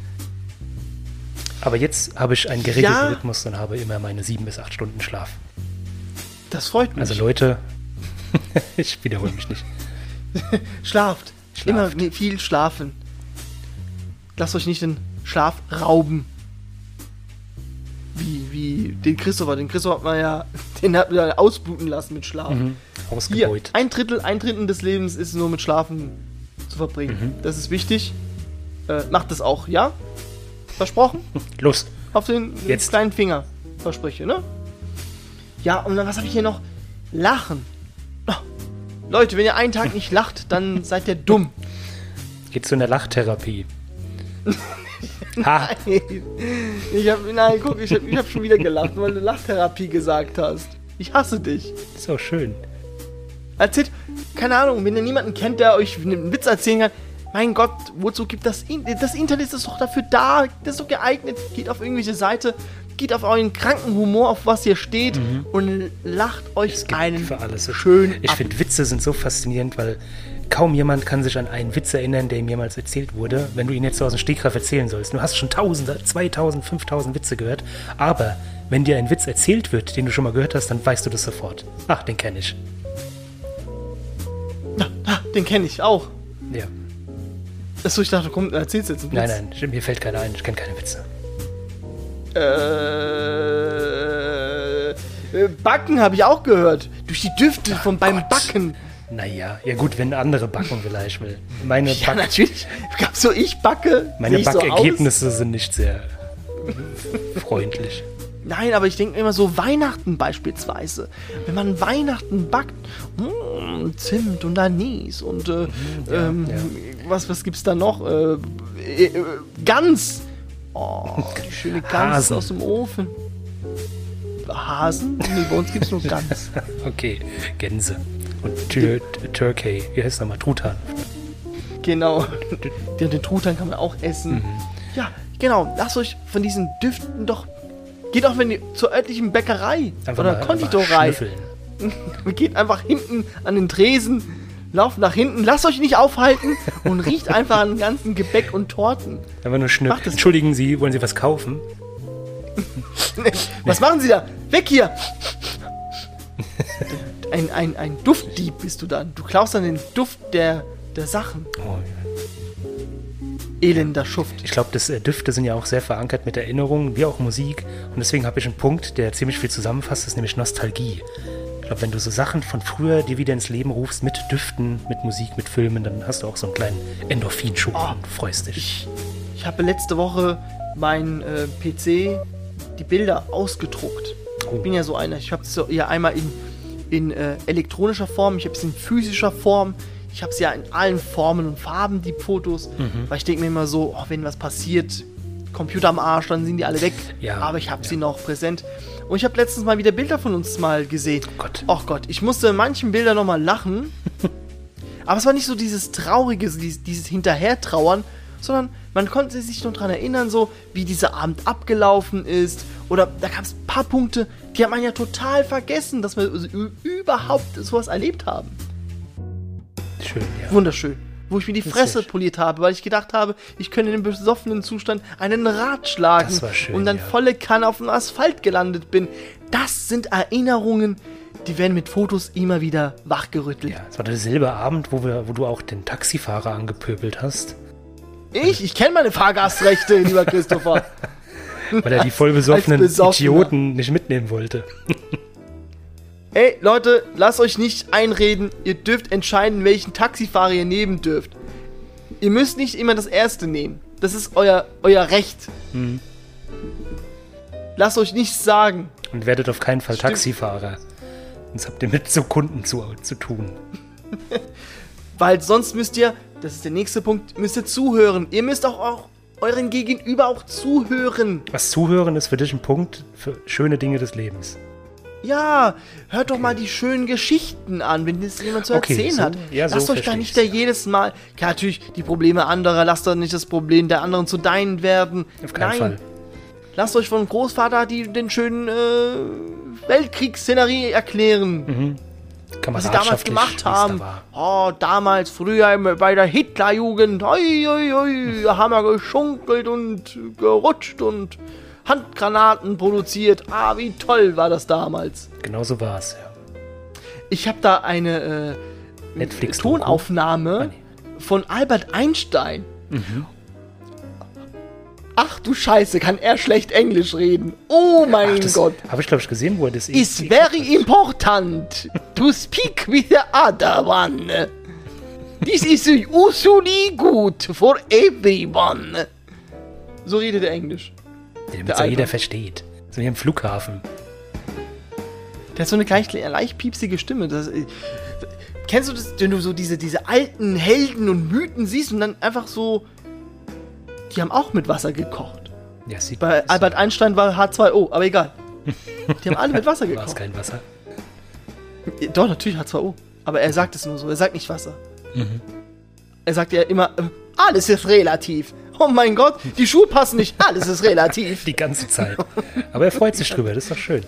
Aber jetzt habe ich einen geregelten Ja. Rhythmus und habe immer meine sieben bis acht Stunden Schlaf. Das freut mich. Also Leute, ich wiederhole mich nicht. Schlaft. Schlaft. Immer ne- viel schlafen. Lasst euch nicht den Schlaf rauben. Wie, wie den Christopher. Den Christopher hat man ja, den hat man ja ausbluten lassen mit Schlaf. Mhm. Hier, Ausgebeut. ein Drittel, ein Drittel des Lebens ist nur mit Schlafen zu verbringen. Mhm. Das ist wichtig. Äh, macht das auch, ja? Versprochen? Los. Auf den, den Jetzt. kleinen Finger. Verspreche, ne? Ja, und dann, was habe ich hier noch? Lachen. Oh. Leute, wenn ihr einen Tag nicht lacht, dann seid ihr dumm. Geht zu einer Lachtherapie. Ha, Ich hab, nein, guck, ich hab, ich hab schon wieder gelacht, weil du Lachtherapie gesagt hast. Ich hasse dich. ist auch schön. Erzählt, keine Ahnung, wenn ihr niemanden kennt, der euch einen Witz erzählen kann, mein Gott, wozu gibt das Internet? Das Internet ist doch dafür da, das ist doch geeignet. Geht auf irgendwelche Seite, geht auf euren kranken Humor, auf was ihr steht und lacht euch Es gibt einen für alles. schön Ich ab. finde, Witze sind so faszinierend, weil kaum jemand kann sich an einen Witz erinnern, der ihm jemals erzählt wurde, wenn du ihn jetzt so aus dem Stegreif erzählen sollst. Du hast schon Tausende, zweitausend, fünftausend Witze gehört, aber wenn dir ein Witz erzählt wird, den du schon mal gehört hast, dann weißt du das sofort. Ach, den kenne ich. Ah, den kenne ich auch. Ja. Achso, ich dachte, komm, erzähl's jetzt einen Witz. Nein, nein, mir fällt keiner ein. Ich kenne keine Witze. Äh, äh, Backen habe ich auch gehört. Durch die Düfte von beim Gott. Backen. Naja, ja gut, wenn andere backen vielleicht will. Meine, Ja, Back natürlich. Gab so ich backe. meine seh ich so Backergebnisse sind nicht sehr freundlich. aus? Nein, aber ich denke immer so Weihnachten beispielsweise. Wenn man Weihnachten backt, mm, Zimt und Anis und äh, ja, ähm, ja. was was gibt's da noch? Äh, äh, Gans. Oh, die schöne Gans Hasen. aus dem Ofen. Hasen? Nee, bei uns gibt's nur Gans. Okay, Gänse. Und Tür Turkey, wie heißt das nochmal? Truthahn. Genau. Den, den Truthahn kann man auch essen. Mhm. Ja, genau. Lasst euch von diesen Düften doch. Geht auch wenn ihr zur örtlichen Bäckerei Einfach oder mal- Konditorei. Einfach schnüffeln. Geht einfach hinten an den Tresen, lauft nach hinten, lasst euch nicht aufhalten und riecht einfach an den ganzen Gebäck und Torten. Einfach nur Macht schnüffeln. das. Entschuldigen Sie, wollen Sie was kaufen? Was machen Sie da? Weg hier! Ein, ein, ein Duftdieb bist du dann. Du klaust dann den Duft der, der Sachen. Oh, ja. Elender Schuft. Ich glaube, das äh, Düfte sind ja auch sehr verankert mit Erinnerungen, wie auch Musik. Und deswegen habe ich einen Punkt, der ziemlich viel zusammenfasst, das ist nämlich Nostalgie. Ich glaube, wenn du so Sachen von früher dir wieder ins Leben rufst, mit Düften, mit Musik, mit Filmen, dann hast du auch so einen kleinen Endorphinschub Oh, und freust dich. Ich, ich habe letzte Woche mein äh, P C die Bilder ausgedruckt. Oh. Ich bin ja so einer, ich habe es so, ja einmal in, in äh, elektronischer Form, ich habe es in physischer Form, ich habe es ja in allen Formen und Farben, die Fotos, mhm. weil ich denke mir immer so, oh, wenn was passiert, Computer am Arsch, dann sind die alle weg, ja, aber ich habe ja. sie noch präsent. Und ich habe letztens mal wieder Bilder von uns mal gesehen. Oh Gott. Och Gott, ich musste in manchen Bildern nochmal lachen, aber es war nicht so dieses Traurige, dieses, dieses Hinterhertrauern, sondern man konnte sich noch daran erinnern, so wie dieser Abend abgelaufen ist. Oder da gab es ein paar Punkte, die hat man ja total vergessen, dass wir überhaupt sowas erlebt haben. Schön, ja. Wunderschön. Wo ich mir die Fresse schön. poliert habe, weil ich gedacht habe, ich könnte in dem besoffenen Zustand einen Rad schlagen Das war schön, und dann ja. volle Kanne auf dem Asphalt gelandet bin. Das sind Erinnerungen, die werden mit Fotos immer wieder wachgerüttelt. Ja, es war derselbe Abend, wo, wir, wo du auch den Taxifahrer angepöbelt hast. Ich? Ich kenne meine Fahrgastrechte, lieber Christopher. Weil er die voll besoffenen Als Besoffener. Idioten nicht mitnehmen wollte. Ey, Leute, lasst euch nicht einreden. Ihr dürft entscheiden, welchen Taxifahrer ihr nehmen dürft. Ihr müsst nicht immer das Erste nehmen. Das ist euer, euer Recht. Mhm. Lasst euch nichts sagen. Und werdet auf keinen Fall Stimmt. Taxifahrer. Sonst habt ihr mit so Kunden zu, zu tun. Weil sonst müsst ihr, das ist der nächste Punkt, müsst ihr zuhören. Ihr müsst auch, auch euren Gegenüber auch zuhören. Was zuhören ist für dich ein Punkt für schöne Dinge des Lebens. Ja, hört doch mal die schönen Geschichten an, wenn das jemand zu Okay, erzählen so- hat. ja, so lasst euch da verstehe nicht da ich's, ja. jedes Mal, ja, natürlich die Probleme anderer, lasst doch nicht das Problem der anderen zu deinen werden. Auf keinen Nein, Fall. lasst euch von Großvater die, den schönen äh, Weltkriegsszenerie erklären. Mhm. Was sie damals Kameradschaftlich, gemacht wie's haben. da war. Oh, damals, früher im- bei der Hitlerjugend. Oi, oi, oi, haben wir geschunkelt und gerutscht und Handgranaten produziert. Ah, wie toll war das damals. Genau so war es, ja. Ich habe da eine äh, Netflix-Doku? Tonaufnahme Ah, nee. von Albert Einstein. Ach du Scheiße, kann er schlecht Englisch reden. Oh mein Ach, das Gott. habe ich, glaube ich, gesehen, wo er das It's very important to speak with the other one. This is usually good for everyone. So redet er Englisch. Damit der es ja jeder Albert. versteht. So wie im Flughafen. Der hat so eine leicht, leicht piepsige Stimme. Das, äh, kennst du das, wenn du so diese, diese alten Helden und Mythen siehst und dann einfach so, die haben auch mit Wasser gekocht. Ja, sieht Bei ist- Albert Einstein war H zwei O, aber egal. Die haben alle mit Wasser war es gekocht. kein Wasser. Doch, natürlich H zwei O. Aber er sagt es nur so, er sagt nicht Wasser. Mhm. Er sagt ja immer, äh, alles ist relativ. Oh mein Gott, die Schuhe passen nicht, alles ist relativ. Die ganze Zeit. Aber er freut sich drüber, das ist doch schön.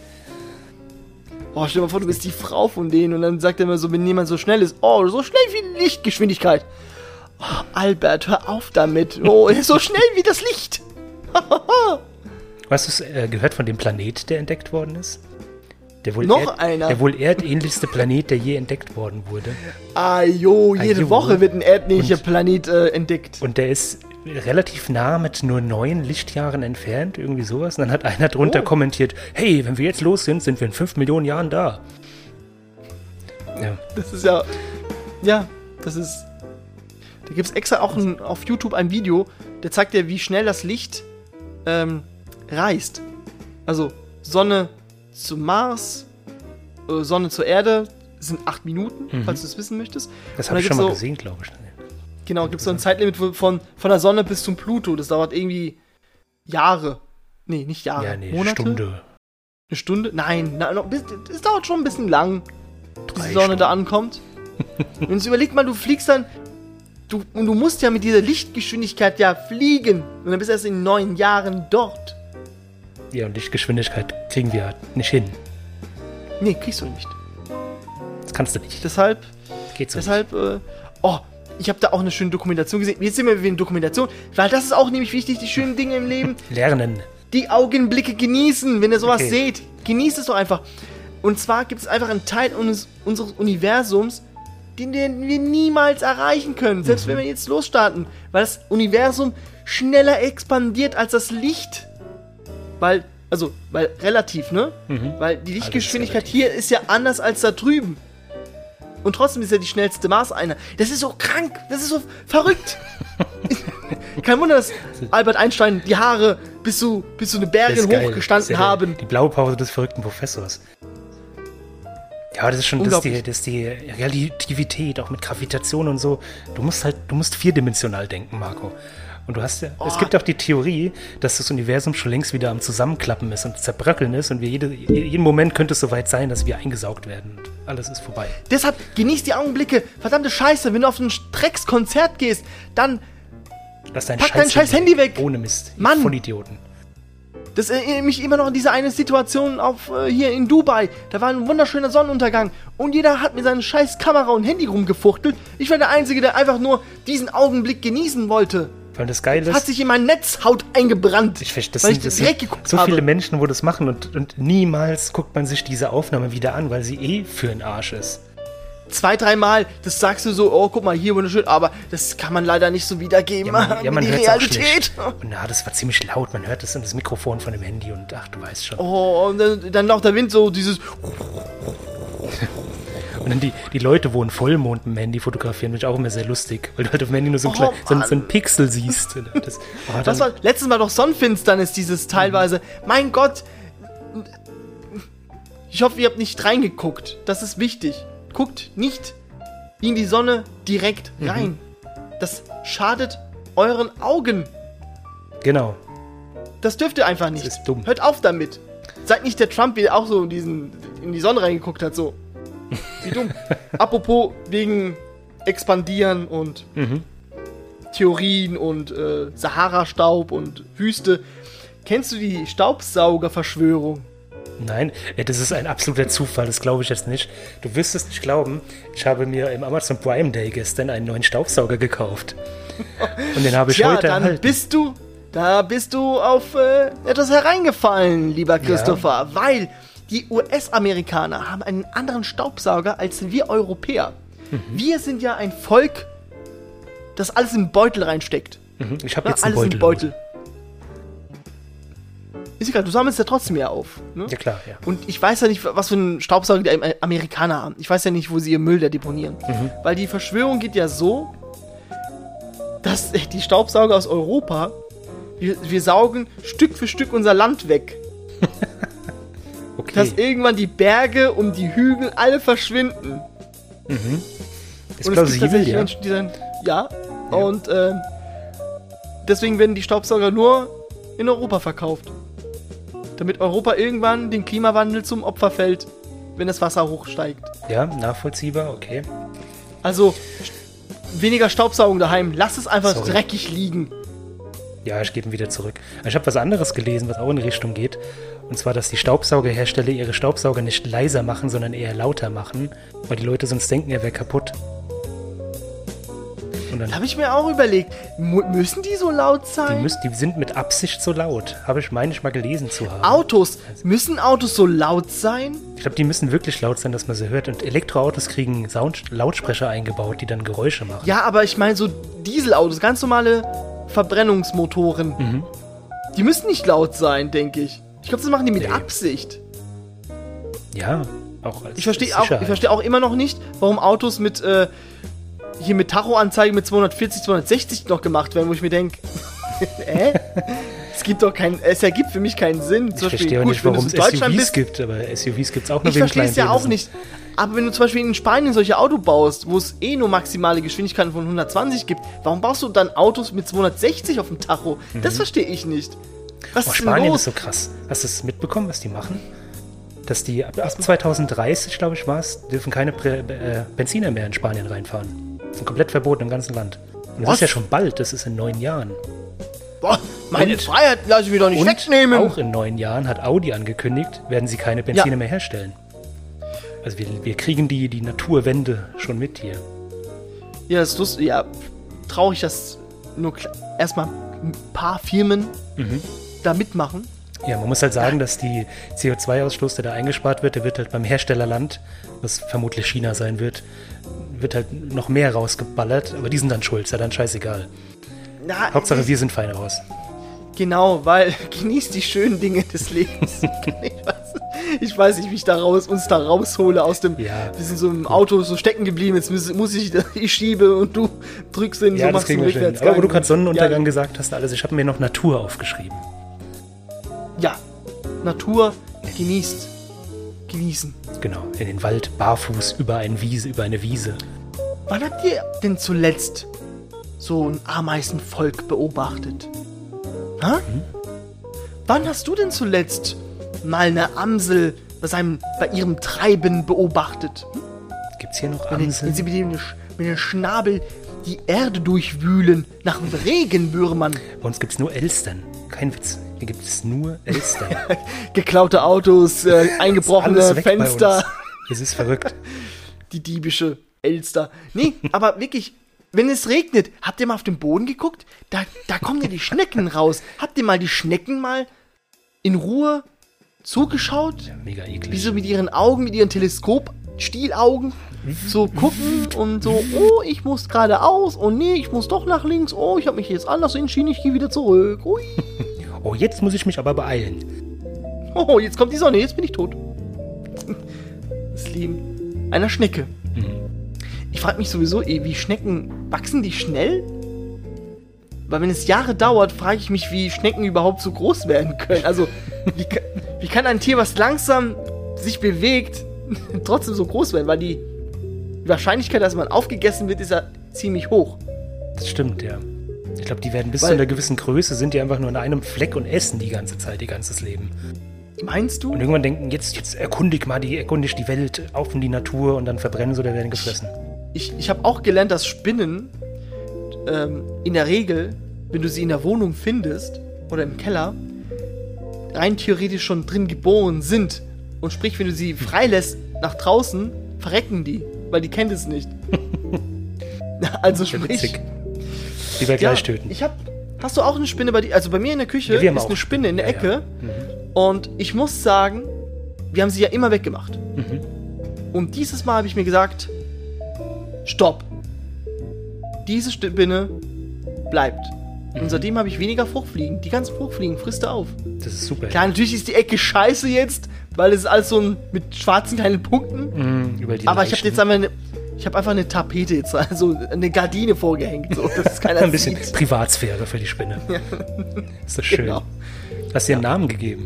Oh, stell dir mal vor, du bist die Frau von denen und dann sagt er immer so, wenn jemand so schnell ist, oh, so schnell wie Lichtgeschwindigkeit. Oh, Albert, hör auf damit. Oh, er ist so schnell wie das Licht. Hast du äh, gehört von dem Planet, der entdeckt worden ist? Der wohl, Noch einer? der wohl erdähnlichste Planet, der je entdeckt worden wurde. Ah, jo, jede Ah, jo. Woche wird ein erdähnlicher Und- Planet äh, entdeckt. Und der ist relativ nah mit nur neun Lichtjahren entfernt, irgendwie sowas. Und dann hat einer drunter Oh. kommentiert, hey, wenn wir jetzt los sind, sind wir in fünf Millionen Jahren da. Ja, Das ist ja, ja, das ist, da gibt es extra auch ein, auf YouTube ein Video, der zeigt dir, wie schnell das Licht ähm, reist. Also Sonne zum Mars, äh, Sonne zur Erde sind acht Minuten, Mhm. falls du es wissen möchtest. das Und habe da ich schon gibt's mal so, gesehen, glaube ich. Genau, gibt es so ein Zeitlimit wo- von, von der Sonne bis zum Pluto. Das dauert irgendwie Jahre. Nee, nicht Jahre. Ja, nee, Monate? Stunde. Eine Stunde? Nein, na, noch, bis- es dauert schon ein bisschen lang, bis Drei die Sonne da Stunden. ankommt. Und jetzt überleg mal, du fliegst dann, du, und du musst ja mit dieser Lichtgeschwindigkeit ja fliegen. Und dann bist du erst in neun Jahren dort. Ja, und Lichtgeschwindigkeit kriegen wir nicht hin. Nee, kriegst du nicht. Das kannst du nicht. Deshalb, Geht so deshalb, äh, oh, ich habe da auch eine schöne Dokumentation gesehen. Jetzt sind wir wieder in Dokumentation, weil das ist auch nämlich wichtig, die schönen Dinge im Leben. nicht. Lernen. Die Augenblicke genießen, wenn ihr sowas Okay. seht. Genießt es doch einfach. Und zwar gibt es einfach einen Teil uns, unseres Universums, den wir niemals erreichen können. Selbst Mhm. wenn wir jetzt losstarten. Weil das Universum schneller expandiert als das Licht. Weil, also, weil relativ, ne? Mhm. Weil die Lichtgeschwindigkeit relativ. hier ist ja anders als da drüben. Und trotzdem ist er die schnellste Marseinheit. Das ist so krank. Das ist so verrückt. Kein Wunder, dass Albert Einstein die Haare bis zu, bis zu eine Berge hochgestanden ja haben. Die Blaupause des verrückten Professors. Ja, das ist schon das ist die, das ist die Relativität, auch mit Gravitation und so. Du musst halt, du musst vierdimensional denken, Marco. Und du hast ja, oh. es gibt auch die Theorie, dass das Universum schon längst wieder am Zusammenklappen ist und zerbröckeln ist und wir jede, jeden Moment könnte es soweit sein, dass wir eingesaugt werden und alles ist vorbei. Deshalb genieß die Augenblicke. Verdammte Scheiße, wenn du auf ein Dreckskonzert gehst, dann Lass dein pack scheiß dein scheiß Handy weg. Ohne Mist. Mann. Vollidioten. Das erinnert mich immer noch an diese eine Situation auf äh, hier in Dubai. Da war ein wunderschöner Sonnenuntergang und jeder hat mit seiner scheiß Kamera und Handy rumgefuchtelt. Ich war der Einzige, der einfach nur diesen Augenblick genießen wollte. Weil das Geile ist, hat sich in meine Netzhaut eingebrannt, ich verstehe, das weil sind, ich das das direkt sind geguckt so habe. viele Menschen, wo das machen und, und niemals guckt man sich diese Aufnahme wieder an, weil sie eh für den Arsch ist. Zwei, dreimal, das sagst du so, oh, guck mal, hier wunderschön, aber das kann man leider nicht so wiedergeben. Ja, man, ja, man die hört Realität. Und na, das war ziemlich laut, man hört das in das Mikrofon von dem Handy und ach, du weißt schon. Oh, und dann, dann noch der Wind so, dieses... Und dann die, die Leute, wo einen Vollmond mit dem Handy fotografieren, finde ich auch immer sehr lustig, weil du halt auf dem Handy nur so, ein Oh, klein, so, ein- Mann. so ein Pixel siehst. Das, oh, Das dann, war, letztens war doch Sonnenfinsternis, dieses teilweise. Mein Gott. Ich hoffe, ihr habt nicht reingeguckt. Das ist wichtig. Guckt nicht in die Sonne direkt rein. Das schadet euren Augen. genau. Das dürft ihr einfach nicht. Das ist dumm. Hört auf damit. Seid nicht der Trump, wie der auch so in, diesen, in die Sonne reingeguckt hat. So. Wie dumm. Apropos wegen Expandieren und Mhm. Theorien und äh, Sahara-Staub und Wüste. Kennst du die Staubsaugerverschwörung? Nein, äh, das ist ein absoluter Zufall, das glaube ich jetzt nicht. Du wirst es nicht glauben, ich habe mir im Amazon Prime Day gestern einen neuen Staubsauger gekauft. Und den habe ich Tja, heute dann erhalten. bist du, da bist du auf äh, etwas hereingefallen, lieber Christopher, weil die U S-Amerikaner haben einen anderen Staubsauger als wir Europäer. Mhm. Wir sind ja ein Volk, das alles in den Beutel reinsteckt. Mhm, ich habe Ja, jetzt einen alles Beutel. in den Beutel. Ist egal, du sammelst ja trotzdem ja auf. Ne? Ja klar, ja. Und ich weiß ja nicht, was für einen Staubsauger die Amerikaner haben. Ich weiß ja nicht, wo sie ihr Müll da deponieren. Mhm. Weil die Verschwörung geht ja so, dass die Staubsauger aus Europa, wir, wir saugen Stück für Stück unser Land weg. Okay. Dass irgendwann die Berge und die Hügel alle verschwinden. Ist Und es gibt plausibel, tatsächlich ja. Menschen, die sagen, ja. Und ähm, deswegen werden die Staubsauger nur in Europa verkauft. Damit Europa irgendwann dem Klimawandel zum Opfer fällt, wenn das Wasser hochsteigt. Ja, nachvollziehbar, okay. Also weniger Staubsaugung daheim. Lass es einfach Sorry. dreckig liegen. Ja, ich gebe ihn wieder zurück. Ich habe was anderes gelesen, was auch in die Richtung geht. Und zwar, dass die Staubsaugerhersteller ihre Staubsauger nicht leiser machen, sondern eher lauter machen, weil die Leute sonst denken, er wäre kaputt. Und dann, Da habe ich mir auch überlegt, mu- müssen die so laut die, sein? müssen, die sind mit Absicht so laut. Habe ich, meine ich, mal gelesen zu haben. Autos, müssen Autos so laut sein? Ich glaube, die müssen wirklich laut sein, dass man sie hört. Und Elektroautos kriegen Sound Lautsprecher eingebaut, die dann Geräusche machen. Ja, aber ich meine so Dieselautos, ganz normale Verbrennungsmotoren. Mhm. Die müssen nicht laut sein, denke ich. Ich glaube, das machen die mit Nee. Absicht. Ja, auch als Ich verstehe auch, Sicherheit. ich verstehe auch immer noch nicht, warum Autos mit äh, hier mit Tachoanzeige mit zweihundertvierzig, zweihundertsechzig noch gemacht werden, wo ich mir denke, äh? Es gibt doch keinen, es ergibt für mich keinen Sinn. Ich verstehe auch nicht, wenn du warum es in Deutschland S U Vs bist, gibt, aber S U Vs gibt es auch nur ich wegen verstehe es kleinen ja auch Besen. nicht. Aber wenn du zum Beispiel in Spanien solche Auto baust, wo es eh nur maximale Geschwindigkeiten von hundertzwanzig gibt, warum baust du dann Autos mit zweihundertsechzig auf dem Tacho? Das verstehe ich nicht. Was Oh, ist denn Spanien los? ist so krass. Hast du es mitbekommen, was die machen? Dass die ab, ab zweitausenddreißig, glaube ich, war es, dürfen keine Prä, äh, Benziner mehr in Spanien reinfahren. Das ist komplett verboten im ganzen Land. Und das Was? ist ja schon bald, das ist in neun Jahren. Boah, meine Und- Freiheit lasse ich mir doch nicht Und wegnehmen. auch in neun Jahren hat Audi angekündigt, werden sie keine Benziner Ja. mehr herstellen. Also wir, wir kriegen die, die Naturwende schon mit hier. Ja, das ist lustig. Ja, traurig, dass nur kle- erstmal ein paar Firmen Mhm. da mitmachen. Ja, man muss halt sagen, dass die C O zwei Ausstoß, der da eingespart wird, der wird halt beim Herstellerland, was vermutlich China sein wird, wird halt noch mehr rausgeballert, aber die sind dann schuld, ist ja dann scheißegal. Na, Hauptsache, es- wir sind fein raus. Genau, weil genießt die schönen Dinge des Lebens. Ich weiß, Ich weiß nicht, wie ich da raus, uns da raushole aus dem. Ja. Wir sind so im Auto so stecken geblieben. Jetzt muss, muss ich, ich schiebe und du drückst den, ja, so das machst du kriegen wir rückwärts. hin. Aber wo du gerade Sonnenuntergang ja. gesagt hast, alles, ich habe mir noch Natur aufgeschrieben. Ja, Natur genießt. Genießen. Genau, in den Wald, barfuß, über eine Wiese, über eine Wiese. Wann habt ihr denn zuletzt so ein Ameisenvolk beobachtet? Hä? Hm? Wann hast du denn zuletzt mal eine Amsel bei, seinem, bei ihrem Treiben beobachtet? Hm? Gibt's hier noch Wenn, Amseln? wenn sie mit dem, mit dem Schnabel die Erde durchwühlen, nach dem Regenwürmern. Bei uns gibt's nur Elstern. Kein Witz. Hier gibt es nur Elstern. Geklaute Autos, äh, eingebrochene Fenster. Es ist verrückt. Die diebische Elster. Nee, aber wirklich, wenn es regnet, habt ihr mal auf den Boden geguckt? Da, da kommen ja die Schnecken raus. Habt ihr mal die Schnecken mal in Ruhe zugeschaut? Ja, mega eklig. Wie so mit ihren Augen, mit ihren Teleskop-Stielaugen so gucken und so, oh, ich muss geradeaus, oh nee, ich muss doch nach links, oh, ich habe mich jetzt anders entschieden, ich gehe wieder zurück. Ui. Oh, jetzt muss ich mich aber beeilen. Oh, jetzt kommt die Sonne, jetzt bin ich tot. Das Leben einer Schnecke. Mhm. Ich frage mich sowieso, eh, wie Schnecken, wachsen die schnell? Weil wenn es Jahre dauert, frage ich mich, wie Schnecken überhaupt so groß werden können. Also, wie, wie kann ein Tier, was langsam sich bewegt, trotzdem so groß werden? Weil die Wahrscheinlichkeit, dass man aufgegessen wird, ist ja ziemlich hoch. Das stimmt, ja. Ich glaube, die werden bis Weil, zu einer gewissen Größe, sind die einfach nur in einem Fleck und essen die ganze Zeit, ihr ganzes Leben. Meinst du? Und irgendwann denken, jetzt, jetzt erkundig mal die, erkundig die Welt, auf in die Natur und dann verbrennen sie oder werden gefressen. Ich, ich habe auch gelernt, dass Spinnen ähm, in der Regel, wenn du sie in der Wohnung findest oder im Keller, rein theoretisch schon drin geboren sind. Und sprich, wenn du sie freilässt nach draußen, verrecken die, weil die kennt es nicht. Also sprich... Lieber gleich ja, töten. Ich hab, hast du auch eine Spinne bei dir? Also bei mir in der Küche ja, ist eine Spinne in der ja, Ecke. Ja. Mhm. Und ich muss sagen, wir haben sie ja immer weggemacht. Mhm. Und dieses Mal habe ich mir gesagt, stopp. Diese Spinne bleibt. Mhm. Und seitdem habe ich weniger Fruchtfliegen. Die ganzen Fruchtfliegen frisst er auf. Das ist super. Klar, natürlich ist die Ecke scheiße jetzt, weil es ist alles so ein, mit schwarzen kleinen Punkten. Mhm, über die Aber ich habe jetzt einfach eine... Ich habe einfach eine Tapete jetzt, also eine Gardine vorgehängt, so, dass es keiner Ein bisschen sieht. Privatsphäre für die Spinne. Ja. Ist das schön. Genau. Hast du ihr einen Namen gegeben?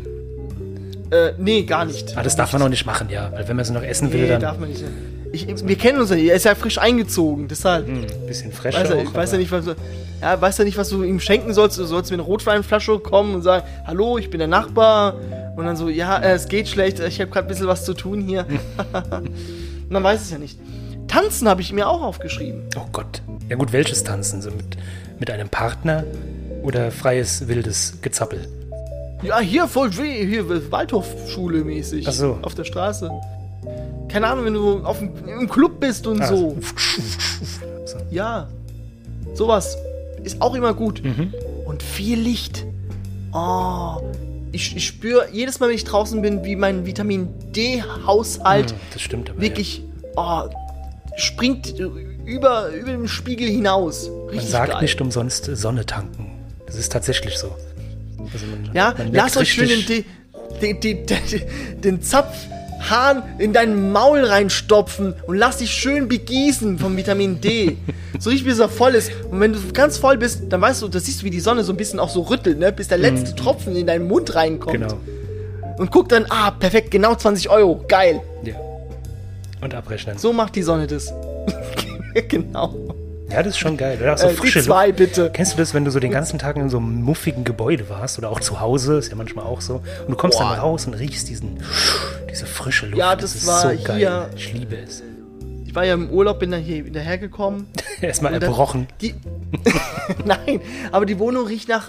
Äh, nee, gar nicht. Ah, das darf man noch nicht machen, ja. Weil wenn man sie noch essen will, nee, dann... darf man nicht. Ich, wir kennen uns ja nicht, er ist ja frisch eingezogen, deshalb. Ein hm, bisschen fresher weiß er, auch, weiß ja nicht, was du, ja, weiß ja nicht, was du ihm schenken sollst. Du sollst mit einer Rotweinflasche kommen und sagen, hallo, ich bin der Nachbar. Und dann so, ja, äh, es geht schlecht, ich habe gerade ein bisschen was zu tun hier. Und man weiß es ja nicht. Tanzen habe ich mir auch aufgeschrieben. Oh Gott. Ja gut, welches Tanzen? So mit, mit einem Partner oder freies, wildes Gezappel? Ja, hier voll weh, hier Waldorfschule mäßig. Ach so. Auf der Straße. Keine Ahnung, wenn du auf dem, im Club bist und ah, so. so. Ja. Sowas ist auch immer gut. Mhm. Und viel Licht. Oh. Ich, ich spüre jedes Mal, wenn ich draußen bin, wie mein Vitamin D-Haushalt mhm, das stimmt aber, wirklich ja. oh, springt über, über den Spiegel hinaus. Richtig man sagt geil. Nicht umsonst Sonne tanken. Das ist tatsächlich so. Also man, ja, man lass euch schön den, den, den, den, den Zapfhahn in dein Maul reinstopfen und lass dich schön begießen vom Vitamin D. So richtig, bis er voll ist. Und wenn du ganz voll bist, dann weißt du, das siehst du, wie die Sonne so ein bisschen auch so rüttelt, ne? Bis der letzte mm. Tropfen in deinen Mund reinkommt. Genau. Und guck dann, ah, perfekt, genau zwanzig Euro, geil. Ja. Und abrechnen. So macht die Sonne das. Genau. Ja, das ist schon geil. Oder auch so äh, frische die zwei, Luft. bitte. Kennst du das, wenn du so den ganzen Tag in so einem muffigen Gebäude warst oder auch zu Hause, ist ja manchmal auch so, und du kommst Boah. dann raus und riechst diesen, diese frische Luft. Ja, das, das war so hier. Geil. Ich liebe es. Ich war ja im Urlaub, bin dann hier wieder hergekommen. Erstmal erbrochen. Die, Nein, aber die Wohnung riecht nach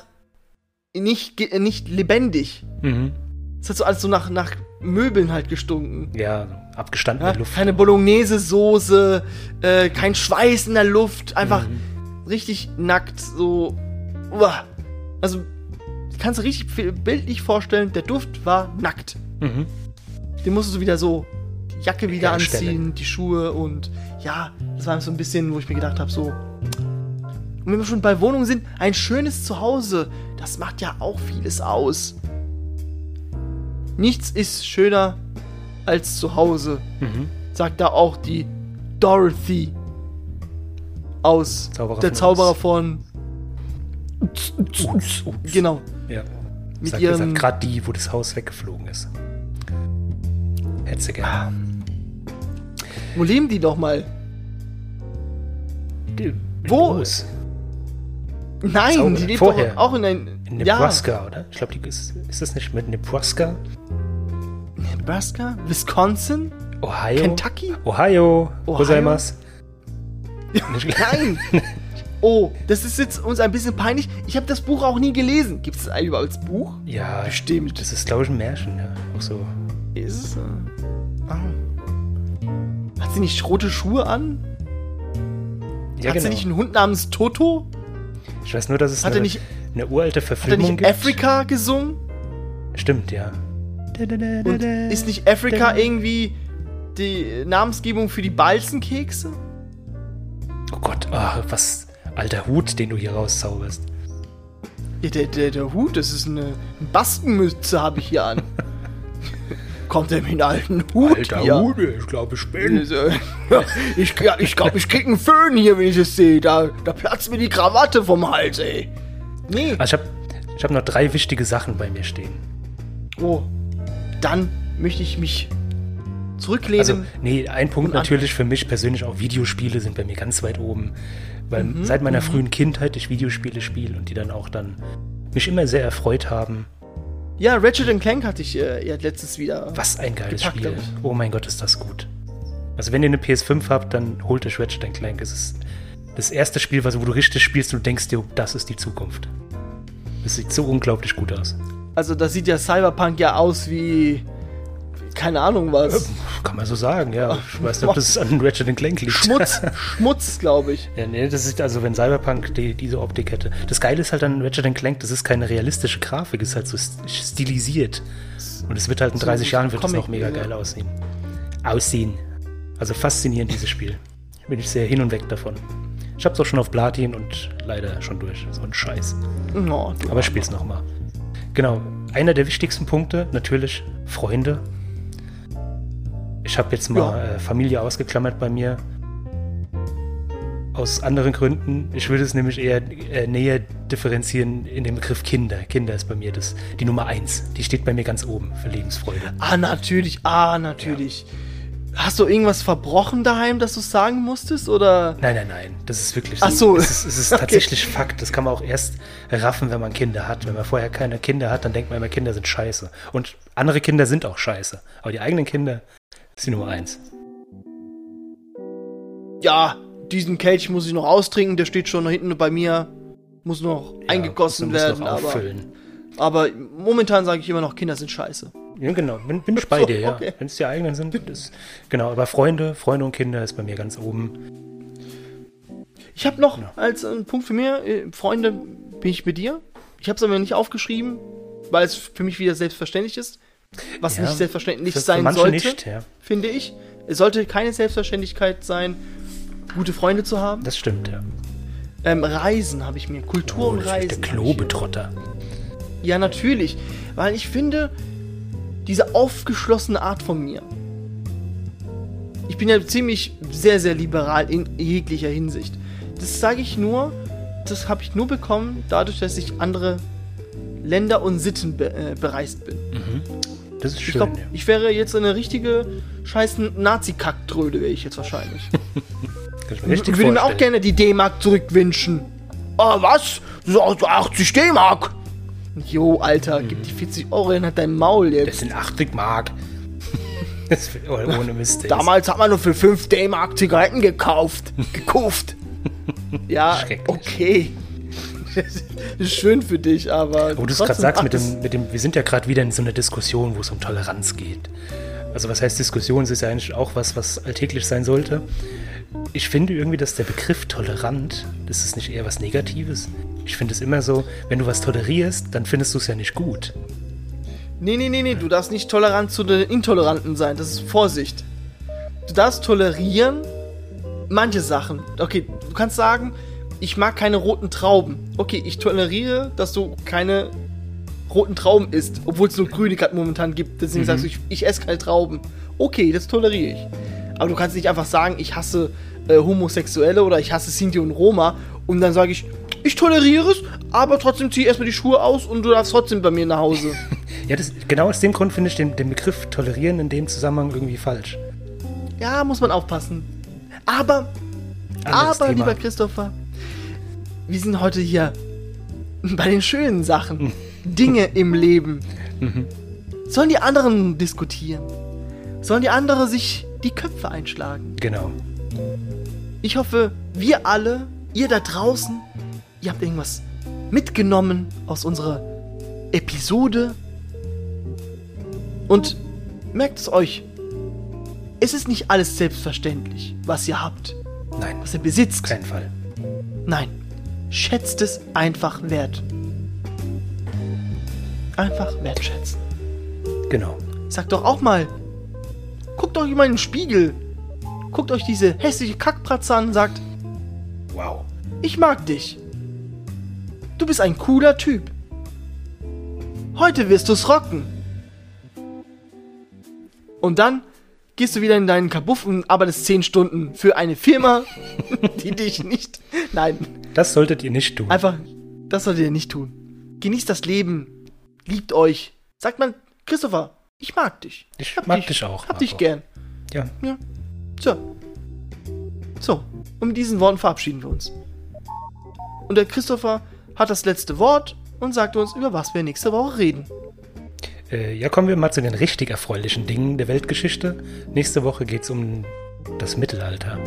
nicht, nicht lebendig. Mhm. Es hat so alles so nach, nach Möbeln halt gestunken. Ja, abgestandene ja, Luft. Keine Bolognese-Soße, äh, kein Schweiß in der Luft, einfach mhm. richtig nackt, so. Uah. Also, kannst du richtig bildlich vorstellen, der Duft war nackt. Mhm. Den musst du so wieder so, die Jacke wieder Herstellen. anziehen, die Schuhe und ja, das war so ein bisschen, wo ich mir gedacht habe, so. Und wenn wir schon bei Wohnungen sind, ein schönes Zuhause, das macht ja auch vieles aus. Nichts ist schöner als zu Hause. Mhm. Sagt da auch die Dorothy aus Zauberer der von Zauberer Oz. von Ups, ups. genau. Ja. Mit Sagt, ihrem sagt gerade die, wo das Haus weggeflogen ist. Hätte sie gern. Wo leben die doch mal? Die- Wo? Groß. Nein, Zauber- die lebt vorher. doch auch in ein In ja, Nebraska, oder? Ich glaube, die ist, ist das nicht mit Nebraska? Nebraska, Wisconsin, Ohio? Kentucky? Ohio. Ohio? Gozaimasu. Nein. Oh, das ist jetzt uns ein bisschen peinlich. Ich habe das Buch auch nie gelesen. Gibt es das eigentlich überhaupt als Buch? Ja, Bestimmt. das ist, glaube ich, ein Märchen, ja. Auch so. Ist es? Äh, ah. Hat sie nicht rote Schuhe an? Ja, Hat genau. sie nicht einen Hund namens Toto? Ich weiß nur, dass es Hat er eine, nicht, eine uralte hat er Verfilmung nicht gibt. Afrika gesungen? Stimmt, ja. Und ist nicht Afrika irgendwie die Namensgebung für die Balzenkekse? Oh Gott, ah, was. Alter Hut, den du hier rauszauberst. Ja, der, der, der Hut, das ist eine, eine Baskenmütze, habe ich hier an. Kommt er mit einem alten Hut Alter hier? Hut, ich glaube, ich bin. Ich, ich glaube, ich krieg einen Föhn hier, wenn ich es sehe. Da, da platzt mir die Krawatte vom Hals, ey. Nee. Also ich habe ich hab noch drei wichtige Sachen bei mir stehen. Oh, dann möchte ich mich zurücklehnen. Also, nee, ein Punkt Und an- natürlich für mich persönlich auch Videospiele sind bei mir ganz weit oben. Weil Mhm, seit meiner mhm. frühen Kindheit ich Videospiele spiele und die dann auch dann mich immer sehr erfreut haben. Ja, Ratchet and Clank hatte ich äh, ja letztens wieder. Was ein geiles Gepackt, Spiel. glaub ich. Oh mein Gott, ist das gut. Also wenn ihr eine P S fünf habt, dann holt euch Ratchet and Clank. Es ist das erste Spiel, was, wo du richtig spielst und du denkst dir, das ist die Zukunft. Das sieht so unglaublich gut aus. Also, da sieht ja Cyberpunk ja aus wie. Keine Ahnung was. Kann man so sagen, ja. Ich weiß nicht, ob das an Ratchet and Clank liegt. Schmutz, Schmutz, glaube ich. Ja, nee, das ist also, wenn Cyberpunk die, diese Optik hätte. Das Geile ist halt an Ratchet and Clank, das ist keine realistische Grafik, es ist halt so st- stilisiert. Und es wird halt in So dreißig ein Jahren wird es Comic, noch mega ja. geil aussehen. Aussehen. Also faszinierend, dieses Spiel. Bin ich sehr hin und weg davon. Ich hab's auch schon auf Platin und leider schon durch. So ein Scheiß. Oh, du Aber ich spiel's nochmal. Genau. Einer der wichtigsten Punkte, natürlich Freunde. Ich habe jetzt mal Ja. äh, Familie ausgeklammert bei mir. Aus anderen Gründen. Ich würde es nämlich eher äh, näher differenzieren in dem Begriff Kinder. Kinder ist bei mir das, die Nummer eins. Die steht bei mir ganz oben für Lebensfreude. Ah, natürlich. Ah, natürlich. Hast du irgendwas verbrochen daheim, dass du es sagen musstest? Oder? Nein, nein, nein. Das ist wirklich Ach so. Es ist, es ist Okay. tatsächlich Fakt. Das kann man auch erst raffen, wenn man Kinder hat. Wenn man vorher keine Kinder hat, dann denkt man immer, Kinder sind scheiße. Und andere Kinder sind auch scheiße. Aber die eigenen Kinder ist die Nummer eins. Ja, diesen Kelch muss ich noch austrinken. Der steht schon hinten bei mir. Muss noch eingegossen Ja, muss werden. noch Aber, auffüllen. aber momentan sage ich immer noch, Kinder sind scheiße. Ja, genau. Bin, bin ich bei So, dir, ja. okay. Wenn es die eigenen sind. Ist, genau, aber Freunde, Freunde und Kinder ist bei mir ganz oben. Ich habe noch Ja. als äh, Punkt für mir, äh, Freunde, bin ich mit dir. Ich habe es aber nicht aufgeschrieben, weil es für mich wieder selbstverständlich ist. Was Ja, nicht selbstverständlich Für, für sein manche sollte, nicht, ja. finde ich. Es sollte keine Selbstverständlichkeit sein, gute Freunde zu haben. Das stimmt, ja. Ähm, Reisen habe ich mir, Kultur Oh, und das ist der Reisen. hab ich mir. Klobetrotter. Ja, natürlich. Weil ich finde, diese aufgeschlossene Art von mir. Ich bin ja ziemlich sehr, sehr liberal in jeglicher Hinsicht. Das sage ich nur, das habe ich nur bekommen, dadurch, dass ich andere Länder und Sitten be äh, bereist bin. Das ist schön, Ich glaube, ja. ich wäre jetzt eine richtige scheiß Nazi-Kacktröde, wäre ich jetzt wahrscheinlich. Kann ich mir richtig Ich würde mir auch vorstellen. gerne die D-Mark zurückwünschen. Oh, was? So achtzig D-Mark. Jo, Alter, gib die vierzig Euro in dein Maul jetzt. Das sind achtzig Mark. Das ist ohne Mist. ey. Damals hat man nur für fünf D-Mark Zigaretten gekauft. Gekauft. Ja, Schrecklich. okay. Das ist schön für dich, aber. Wo du es gerade sagst, mit dem, mit dem, wir sind ja gerade wieder in so einer Diskussion, wo es um Toleranz geht. Also was heißt Diskussion? Es ist ja eigentlich auch was, was alltäglich sein sollte. Ich finde irgendwie, dass der Begriff tolerant, das ist nicht eher was Negatives. Ich finde es immer so, wenn du was tolerierst, dann findest du es ja nicht gut. Nee, nee, nee, nee, du darfst nicht tolerant zu den Intoleranten sein. Das ist Vorsicht. Du darfst tolerieren manche Sachen. Okay, du kannst sagen, ich mag keine roten Trauben. Okay, ich toleriere, dass du keine roten Trauben isst, obwohl es nur grüne gerade momentan gibt. Deswegen mhm. sagst du, ich, ich esse keine Trauben. Okay, das toleriere ich. Aber du kannst nicht einfach sagen, ich hasse äh, Homosexuelle oder ich hasse Sinti und Roma und dann sage ich, ich toleriere es, aber trotzdem zieh erstmal die Schuhe aus und du darfst trotzdem bei mir nach Hause. Ja, das, genau aus dem Grund finde ich den, den Begriff tolerieren in dem Zusammenhang irgendwie falsch. Ja, muss man aufpassen. Aber, Anderes aber, Thema. lieber Christopher, wir sind heute hier bei den schönen Sachen. Dinge im Leben. Mhm. Sollen die anderen diskutieren? Sollen die anderen sich die Köpfe einschlagen? Genau. Ich hoffe, wir alle, ihr da draußen, ihr habt irgendwas mitgenommen aus unserer Episode. Und merkt es euch, es ist nicht alles selbstverständlich, was ihr habt. Nein. Was ihr besitzt. Auf keinen Fall. Nein. Schätzt es einfach wert. Einfach wertschätzen. Genau. Sagt doch auch mal, guckt euch mal in den Spiegel. Guckt euch diese hässliche Kackpratze an und sagt, Wow. ich mag dich. Du bist ein cooler Typ. Heute wirst du's rocken. Und dann gehst du wieder in deinen Kabuff und arbeitest zehn Stunden für eine Firma, die dich nicht... Nein. Das solltet ihr nicht tun. Einfach, das solltet ihr nicht tun. Genießt das Leben. Liebt euch. Sagt man, Christopher, ich mag dich. Ich hab mag dich auch, Hab Marco. dich gern. Ja. Ja. So. So. Und mit diesen Worten verabschieden wir uns. Und der Christopher hat das letzte Wort und sagt uns, über was wir nächste Woche reden. Äh, ja, kommen wir mal zu den richtig erfreulichen Dingen der Weltgeschichte. Nächste Woche geht's um das Mittelalter.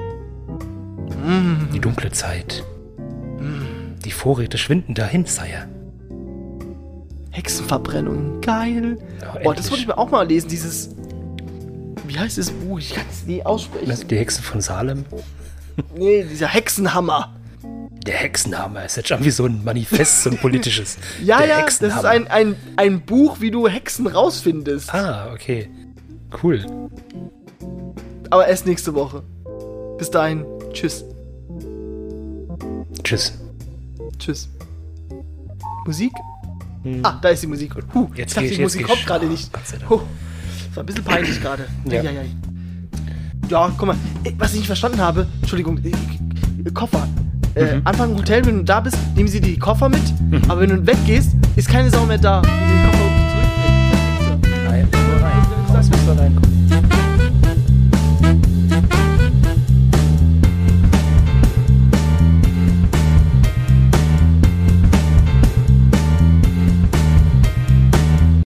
Mm. Die dunkle Zeit. Mm. Die Vorräte schwinden dahin, Sire. Hexenverbrennung. Geil. Ja, Boah, das endlich. wollte ich mir auch mal lesen, dieses... Wie heißt das Buch? Ich kann es nie aussprechen. Die Hexen von Salem. Nee, dieser Hexenhammer. Der Hexenhammer ist jetzt schon wie so ein Manifest, so ein politisches. Ja, Der ja, das ist Hexenhammer. ein, ein, ein Buch, wie du Hexen rausfindest. Ah, okay. Cool. Aber erst nächste Woche. Bis dahin, tschüss. Tschüss. Tschüss. Musik? Hm. Ah, da ist die Musik. Huh, Jetzt ich dachte, geh- die Musik jetzt kommt geh- gerade oh, nicht. Gott sei Dank. Huh, das war ein bisschen peinlich gerade. Ja. Ja. Ja, ja, guck mal. Ey, was ich nicht verstanden habe, Entschuldigung, äh, Koffer. Äh, Mhm. Anfang im Hotel, wenn du da bist, nehmen sie die Koffer mit, aber wenn du weggehst, ist keine Sau mehr da. Wenn du den Koffer zurückbringen. Nein, nur rein. Raus, müssen wir reinkommen.